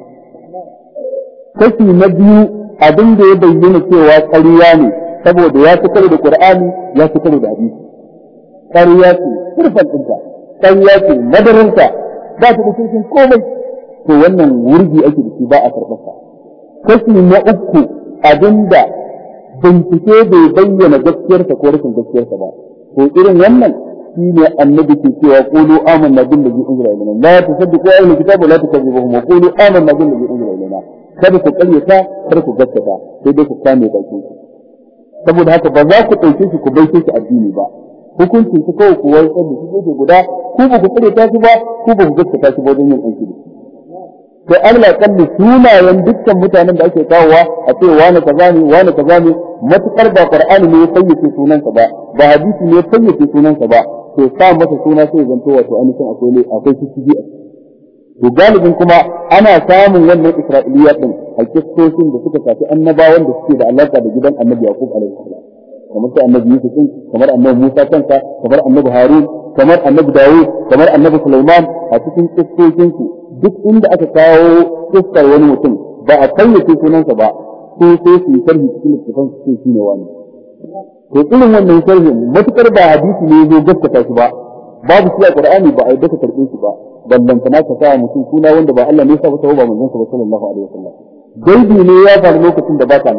[SPEAKER 1] kashi na biyu abin da ya bayyana cewa ƙarya ne saboda ya fitar da Qur'ani ya fitar da hadisi ƙarya ce turfan ɗinta ƙarya ce madarinta ba ta da cikin komai to wannan wurgi ake da shi ba a karɓarsa kashi na uku abinda bincike bai bayyana gaskiyarsa ko rashin gaskiyarsa ba to irin wannan shi ne annabi ke cewa qulu amanna billazi unzila ilayna la tusaddiqu ahlul kitabi la tukazzibuhum wa qulu amanna billazi unzila ilayna kada ku ƙaryata kada ku gaskata sai dai ku kame bakin ku saboda haka ba za ku ɗauke shi ku bai shi addini ba hukuncin su kawai ku wai da su gefe guda ku ba ku tsare ta shi ba ku ba ku gaskata shi ba wajen yin aiki da to Allah kalli sunayen dukkan mutanen da ake kawowa a ce wani kaza ne matukar ba Qur'ani ne ya fayyace sunansa ba ba hadisi ne ya fayyace sunansa ba to sa masa suna sai zanto wato ainihin akwai cikin to galibin kuma ana samun wannan Isra'iliya din a kissoshin da suka shafi annabawan da suke da alaka da gidan Annabi Yaqub alaihi salam kamar sai Annabi Yusuf kamar Annabi Musa kansa kamar Annabi Harun kamar Annabi Dawud kamar Annabi Sulaiman a cikin kissoshin su duk inda aka kawo kissar wani mutum ba a fayyace sunansa ba sai su yi sharhi cikin littafin su ce shine wani to irin wannan sharhin matukar ba hadisi ne zo gaskata shi ba babu shi a Qur'ani ba a yadda ka karbe shi ba ballantana ka sa mutum suna wanda ba Allah ne ya sa ba manzon sa sallallahu alaihi wasallam gaibi ne ya faru lokacin da baka nan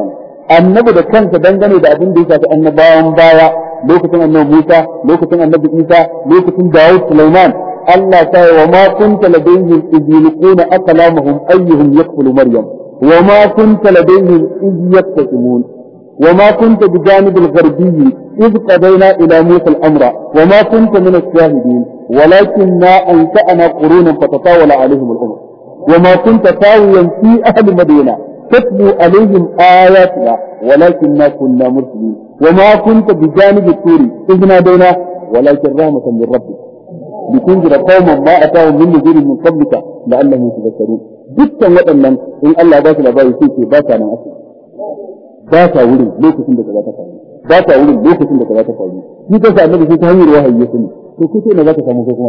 [SPEAKER 1] annabi da kansa dangane da abin da ya shafi annabawan baya lokacin annabi Musa lokacin annabi Isa lokacin Dawud Sulaiman Allah ta yi wa ma kunta ladayhim idh yulquna aqlamahum ayyuhum yakfulu maryam wa ma kunta ladayhim idh yaktasimun wa ma kunta bijanib al-gharbiyyi idh qadayna ila Musa al-amra wa ma kunta min ash-shahidin walakinna ansha'na qurunan fatatawala alayhim al-umr wa ma kunta tawiyan fi ahli madina تتلو عليهم آياتنا ولكننا كنا مرسلين وما كنت بجانب الطور إذ نادينا ولكن رحمة من ربك لتنذر قوما ما أتاهم من نذير من قبلك لعلهم يتذكرون دكا وأنا إن الله باك الأباء يسير باكا أنا أسر باكا ولي ليس سندك لا تفعل باكا ولي ليس سندك لا تفعل في تسعى النبي في تهير وهي يسمي فكتين لا تفعل مفهوما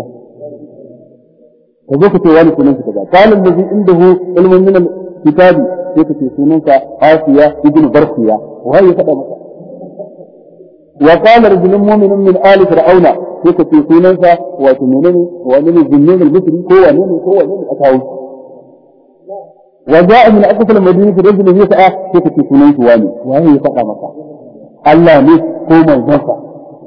[SPEAKER 1] فذوك توالي سننك كذا قال الذي عنده علم من الكتاب يكتب سننك آسيا ابن برخيا وهي فدا مكة وقال رجل مؤمن من آل فرعون يكتب سننك وتمنني ومن الجنين المصري هو أتاوي وجاء من أقصى المدينة رجل يسعى يكتب سننك وهي فدا مكة الله ne ko manzansa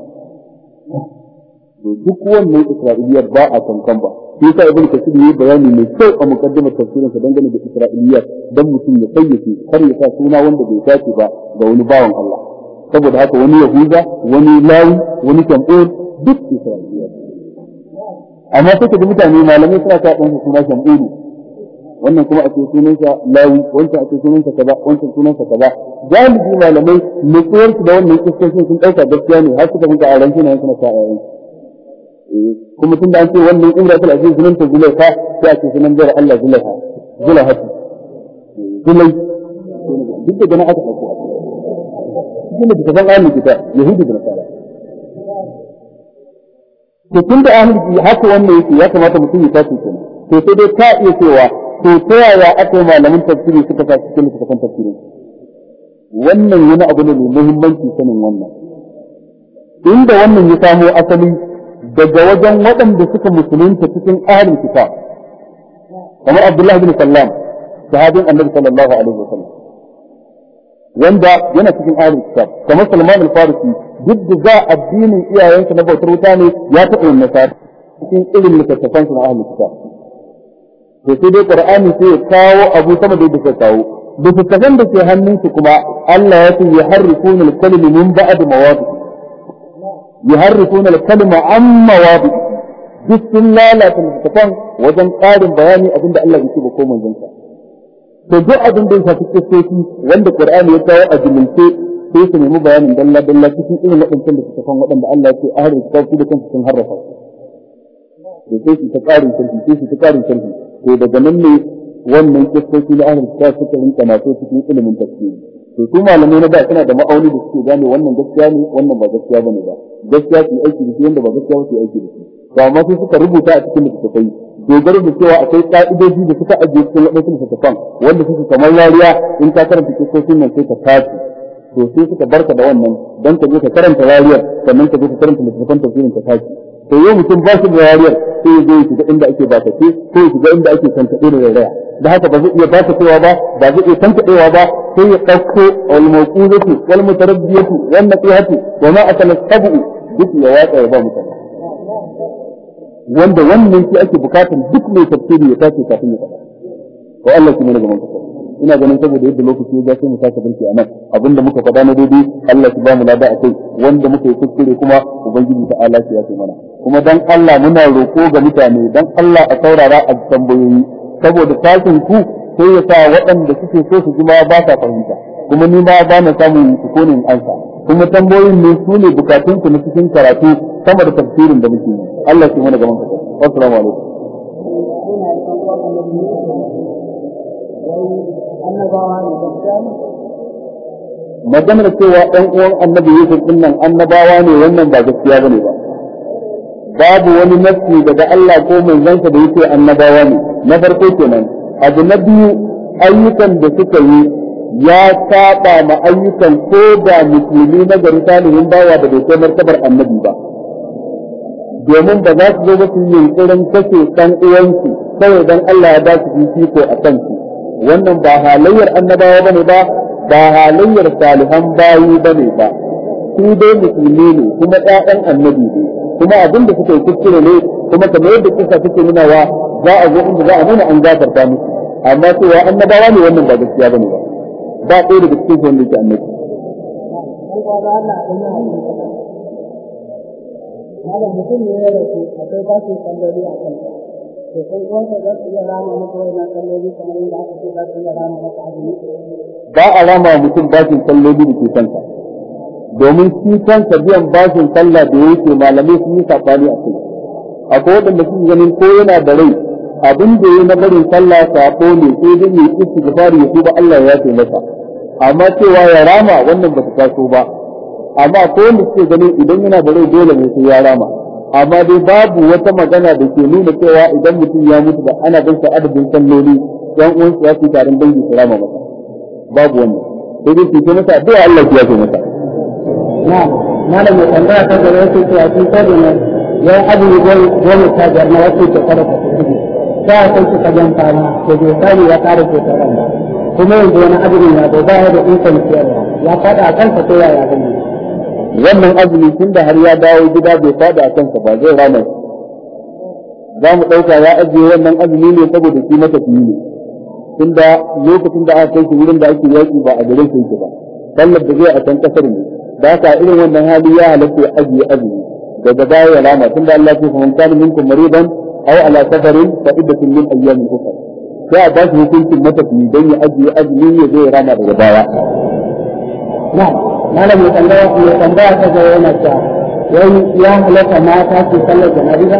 [SPEAKER 1] duk wannan Isra'iliyar ba a kankan ba shi yasa ibn kasir yayi bayani mai kyau a mukaddimar tafsirin sa dangane da Isra'iliyat dan mutum ya fayyace kar ya sa suna wanda bai dace ba ga wani bawan Allah saboda haka wani Yahuda wani Lawi wani Shamun duk Isra'iliyat amma sai da mutane malamai suna sa dan suna Shamun wannan kuma a ce sunansa Lawi wancan a ce sunansa kaza wancan sunansa kaza galibi malamai nutsuwar su da wannan kiskocin sun dauka gaskiya ne har suka rinka a ran suna sa ayoyi kuma tun da an ce wannan imratul aziz sunan ta Zulaiha sai a ce sunan bar Allah Zulaiha Zulai duk da gana aka dauko kuma da kasan ahlul kitab yahudi da nasara to tun da ahlul haka wannan yake ya kamata mutum ya tafi kenan to sai dai ka iya cewa to ta yaya aka malamin tafsiri suka sa cikin littafin tafsirin wannan wani abu ne mai muhimmanci sanin wannan inda wannan ya samo asali daga wajen waɗanda suka musulunta cikin ahlul kitab kamar Abdullah bin Sallam sahabin Annabi sallallahu alaihi wasallam wanda yana cikin ahlul kitab kamar Salman al-Farisi duk da za addinin iyayensa na bautar wuta ne ya taɓa yin nasara cikin irin littattafan su na ahlul kitab to sai dai Qur'ani sai ya kawo abu sama da yadda kawo littattafan da ke hannunsu kuma Allah ya ce yuharrifuna al-kalima min ba'd mawadi' يحرفون الكلمة عن مواضع بسم الله لا تنفتن وجن قارن بياني أبن الله يكتب كوما جنسا فجاء أبن دنسا في التسويتي وعند القرآن يتوى أجملتي سيسا نمو بيان دلله دلله كسي إلا لأن تنفتن وعند الله يكتب أهل الكتاب كده كنت تنهرفا سيسي تقارن شرحي وإذا جملني wannan kiskoki na ahlul kitab suka rinka naso cikin ilimin tafsiri to su malamai na da suna da ma'auni da suke gane wannan gaskiya ne wannan ba gaskiya bane ba gaskiya su aiki da shi wanda ba gaskiya su aiki da shi to amma sai suka rubuta a cikin littattafai dogaro da cewa akwai ka'idoji da suka ajiye cikin wadannan littattafan wanda suke kamar yariya in ka karanta kiskokin nan sai ka tafi to sai suka barka da wannan dan ka je ka karanta yariyar sannan ka je ka karanta littattafan tafsirin ka tafi to yau mutum ba shi da yariyar sai ya je ya shiga inda ake ba take ko ya shiga inda ake tantaɗe da raya da haka ba zai iya ba cewa ba zai iya tantaɗewa ba sai ya ɗauko al-mawquzatu wal mutarabbiyatu wan nasihatu wa ma akala sabu duk ya watsa ya ba mutane wanda wannan shi ake bukatun duk mai tafsiri ya tace kafin ya faɗa to Allah shi ne ga mun tafi ina ganin saboda yadda lokaci ya sai mu saka binci anan abinda muka faɗa na daidai Allah ya ba mu lada akai wanda muka yi kuskure kuma ubangiji ta Allah ya yi mana kuma dan Allah muna roko ga mutane dan Allah a saurara a tambayoyi saboda tashin ku sai ya sa waɗanda suke so su ji ma ba sa fahimta kuma ni ma ba na samun sukunin ansa kuma tambayoyin ne su ne bukatun ku na cikin karatu sama da tafsirin da muke yi Allah ya mana gaban ku assalamu alaikum maganar cewa ɗan uwan annabi Yusuf din nan annabawa ne wannan ba gaskiya bane ba babu wani nafsi daga Allah ko manzansa da yake annabawa ne na farko kenan abu na biyu ayyukan da suka yi ya saba ma ayyukan ko da musulmi na gari salihin bawa da bai kai martabar annabi ba domin ba za su zo ba su yi yunkurin kashe ɗan uwansu kawai dan Allah ya ba su fifiko a kansu wannan ba halayyar annabawa bane ba ba halayyar salihan bayi bane ba su dai musulmi ne kuma ƴaƴan annabi ne kuma abin da suka yi kuskure ne kuma kamar yadda kisa take nunawa za a zo inda za a nuna an gafarta musu amma cewa annabawa ne wannan ba gaskiya bane ba ba ɗaya daga cikin wanda yake annabi
[SPEAKER 2] malam mutum ne ya rasu akwai bashi kalloli a kansa to sai wanda za su iya rama masa wannan kalloli kamar yadda aka ce za su iya rama masa azumi
[SPEAKER 1] ba a rama mutum bashin kalloli da ke kansa domin shi kansa biyan bashin sallah da yake malamai sun yi sabani a kai akwai waɗanda suke ganin ko yana da rai abin da ya na barin sallah sako ne sai dai ya istighfari ya tuba Allah ya yafe masa amma cewa ya rama wannan ba ta taso ba amma ko wanda suke ganin idan yana da rai dole ne sai ya rama amma dai babu wata magana da ke nuna cewa idan mutum ya mutu da ana bin sa adadin salloli yan uwan su ya ci taron dangi su rama masa babu wannan sai dai su ce masa addu'a Allah ya yafe masa
[SPEAKER 2] na malam ya tambaya ta gaba yake cewa shi ko ne ya azumi goma ta biyar na wasu shekara ta tafi sai a kai shi kajan fara da bai sani ya kare shekaran ba kuma yanzu wani azumin ya bai bayar da ikon ciyarwa ya faɗa a kansa ko ya gani
[SPEAKER 1] wannan azumi tun da har ya dawo gida bai fada a kansa ba zai rana za mu ɗauka ya ajiye wannan azumi ne saboda shi matafiyi ne tun da lokacin da aka kai shi wurin da ake yaƙi ba a gare shi yake ba sallar da zai a can ƙasar ne da haka irin wannan hali ya halatta ya ajiye azumi daga baya ya rama tun da Allah ya ce fa man kana minkum maridan aw ala safarin fa iddatun min ayyamin ukhra sai a ba shi hukuncin matafiyi don ya ajiye azumi ya zai rama daga baya
[SPEAKER 2] malam ya tambaya ta ga yana cewa wai ya halatta mata su sallar jana'iza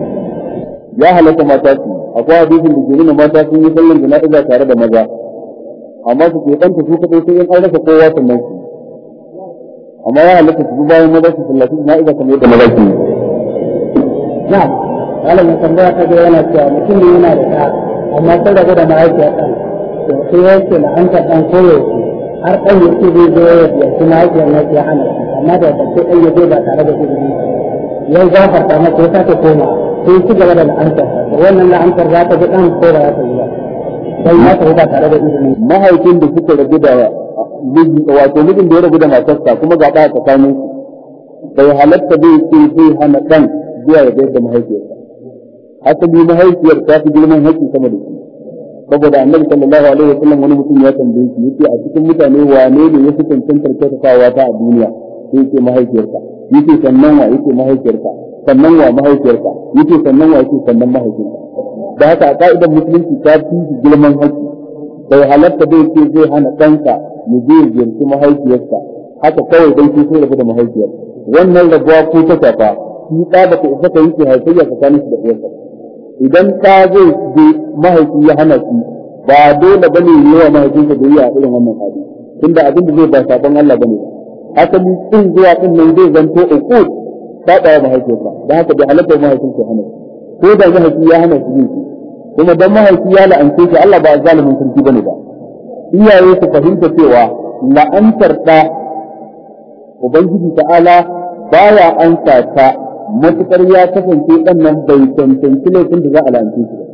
[SPEAKER 1] ya halatta mata su akwai hadisin da ke nuna mata sun yi sallar jana'iza tare da maza amma su ke ɗanta su kaɗai sai in an rasa kowa sannan su amma ya halatta su bayan maza su sallaci jana'iza kamar yadda maza ke yi
[SPEAKER 2] na'am malam ya tambaya ta ga yana cewa mutum ne yana da ɗa amma sai rabu da mahaifiyar ɗan to sai ya ce la'anta ɗan koyaushe har ɗan yake zai zo ya ziyarci mahaifiyar na ya hana amma da ƙarshe ɗan ya zo ba tare da izini ya gafarta masa ya sake koma sai ci gaba da la'antar wannan la'antar za ta bi ɗan ko ba za ta yi ba sai ya tafi ba tare da izini
[SPEAKER 1] mahaifin da suka rabu da wato mijin da ya rabu da matarsa kuma ga ɗaya tsakanin bai halatta bai ce zai hana ɗan zuwa ya gaida mahaifiyarsa asali mahaifiyar ta fi girman haƙƙi sama da shi saboda annabi sallallahu alaihi wa sallam wani mutum ya tambaye shi yace a cikin mutane wane ne ya fi cancantar kyautatawa ta a duniya sai yace mahaifiyarka yace sannan wa yace mahaifiyarka sannan wa mahaifiyarka yace sannan wa yace sannan mahaifinka da haka a ka'idar musulunci ta fi girman haƙƙi bai halatta bai ce zai hana ɗanka ya je ya ziyarci mahaifiyarsa haka kawai dai sai rabu da mahaifiyar wannan rabuwa ko ta shafa shi ɗa ba ta isa ta yi haifayya tsakanin shi da uwarsa idan ka zai je mahaifi ya hana shi ba dole bane yi wa mahaifinsa da yi a irin wannan hali tunda abin da zai ba sabon Allah bane asali din zuwa din nan zai zanto uku ta da mahaifinsa dan haka da halatta mahaifinsa hana ko da mahaifi ya hana shi kuma dan mahaifi ya la'ance shi Allah ba zalimin sarki bane ba iyaye su fahimta cewa la'antar da ubangiji ta'ala baya ansa ta matuƙar ya kasance ɗan nan bai cancanci laifin da za a la'anci shi ba.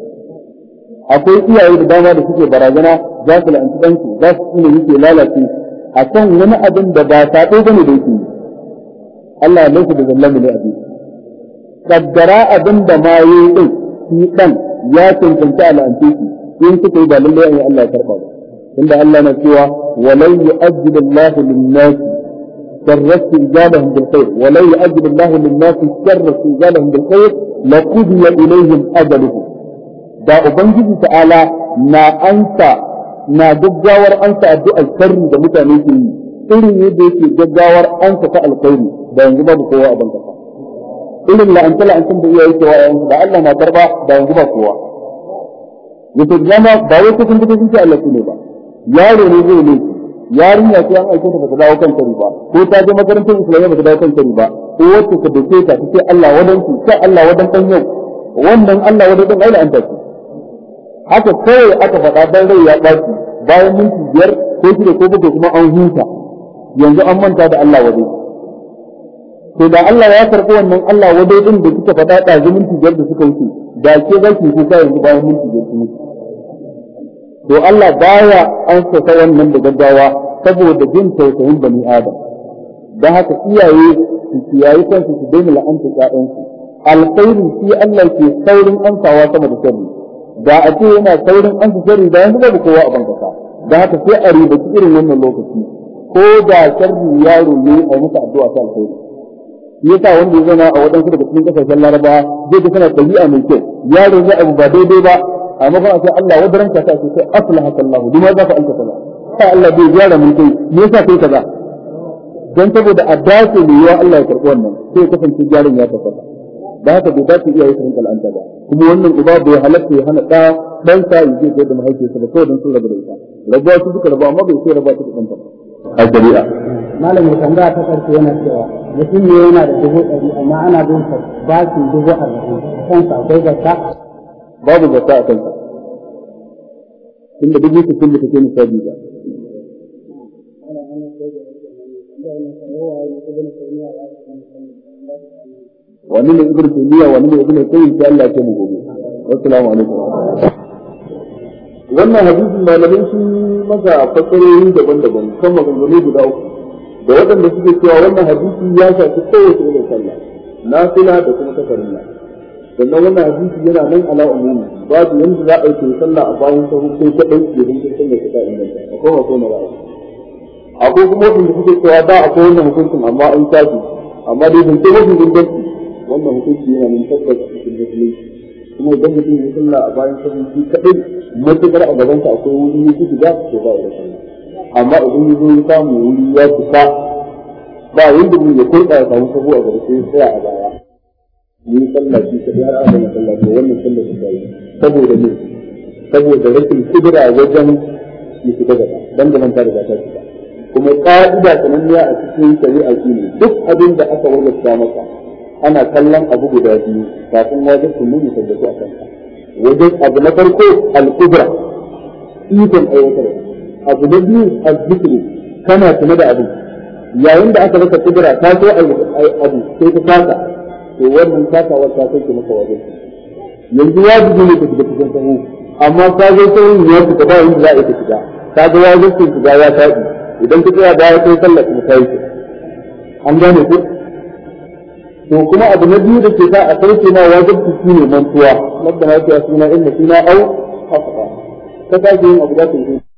[SPEAKER 1] Akwai iyaye da dama da suke barazana za su la'anci ɗansu za su tsine yake lalace a kan wani abin da ba saɓo ba ne da yake yi. Allah ya laifin da zallami ne abin. Kaddara abin da ma ya yi ɗin shi ɗan ya cancanci a la'anci shi in suka yi ba lallai an yi Allah ya karɓa ba. Tunda Allah na cewa walau yu'ajjilu Allahu lin-nasi شر استئجالهم بالخير ولو يؤجل الله للناس شر استئجالهم بالخير لقضي إليهم أجلهم da ubangiji ta'ala na gaggawar ansa addu'ar sharri da mutane ke yi irin yadda yake gaggawar ansa ta alkhairi da yanzu babu kowa a banka irin la'anta da iya yake wa yanzu da Allah na karba da yanzu ba kowa yace jama ba wai cikin cikin Allah ne ba yaro ne zai ne yarinya ce an aike ta ba ta dawo kan kari ba ko ta je makarantar islamiyya ba ta dawo kan kari ba ko wacce ta dace ta ce Allah wadan ki sai Allah wadan dan yau wannan Allah wadan dan aila an tafi haka kai aka faɗa dan rai ya baci bayan minti 5 ko 6 ko 7 kuma an huta yanzu an manta da Allah wadan to da Allah ya karɓi wannan Allah wadan din da kika faɗa da minti 5 da suka wuce da ke zaki kuka yanzu bayan minti 5 to to Allah baya an saka wannan da gaggawa saboda jin tausayin bani adam dan haka iyaye su kiyaye kansu su daina la'anta ƴaƴansu alkhairi shi Allah ke saurin ansawa sama da sharri da a ce yana saurin ansa sharri da yanzu babu kowa a bankasa da haka sai a ribaci irin wannan lokaci ko da sharri yaro ne a masa addu'a ta alkhairi yasa wanda ya zama a wadansu daga cikin kasashen Laraba zai ga sana dabi'a mai kyau yaro zai abu ba daidai ba amma ba sai Allah wadaran ka ta sai aslahaka Allah dima za ka alka kaza sai Allah bai gyara mun kai me yasa kai kaza dan saboda addace ne ya Allah ya karbi wannan sai kasance gyaran ya tabbata da haka bai dace iyaye su rinka al'anta ba kuma wannan uba bai halatta ya hana dan sa yaje ga da mahaifiyarsa ba kawai dan su rabu da ita rabuwa su suka rabu amma bai sai raba su da kanta a shari'a
[SPEAKER 3] malam ya tambaya ta karshe yana cewa mutum ne yana da 100 amma ana bin sa bakin 40 kansa akwai zakka
[SPEAKER 1] babu zakka a kansa inda duk yake cikin take misali ba wani ne ibn taymiya wani ne ibn qayyim sai Allah ya ce mu gobe assalamu alaikum wannan hadisin malamin sun masa fasarori daban-daban kan maganganu guda uku da waɗanda suke cewa wannan hadisi ya shafi kowace irin sallah nafila da kuma tafarilla sannan wannan hadisi yana nan ala umumi babu yanda za a yi sallah a bayan sahu ko kadai da din sallah ta inganta akwai wato na ra'ayi akwai kuma wanda suke cewa da akwai wannan hukuncin amma an tafi amma dai bin sai wasu inganci wannan hukunci yana nan tabbas cikin musulunci kuma idan mutum ya sallah a bayan sahu shi kadai matukar a gaban sa akwai wuri ya shiga to ba ya sallah amma idan ya zo ya samu wuri ya fita ba yanda mun ya kurɗa ya samu sahu a gaba sai ya tsaya a baya ni sallah shi kadai har aka sallah to wannan sallah ta yi saboda ne saboda rashin kudura wajen yi fita gaba dan da man ta riga ta fita kuma ka'ida sananniya a cikin shari'a shine duk abin da aka wajabta maka ana kallon abu guda biyu kafin wajibin mun ya tabbata a kanka wajen abu na farko al-qudra ikon aiwatar abu na biyu al-zikri kana tuna da abu yayin da aka rasa kudura ta so abu sai ta kasa to wannan kasawar ta kai maka wajibi yanzu wajibi ne ka shiga cikin sahu amma ka zo sai ya fita ba inda za a yi shiga ka ga wajibin shiga ya tafi idan ka tsaya da ya kai sallah kuma kai an gane ko to kuma abu na biyu da ke sa a sauke na wajibi shine mantuwa labda na ce suna inda suna au hafa ka ta yin abu da ke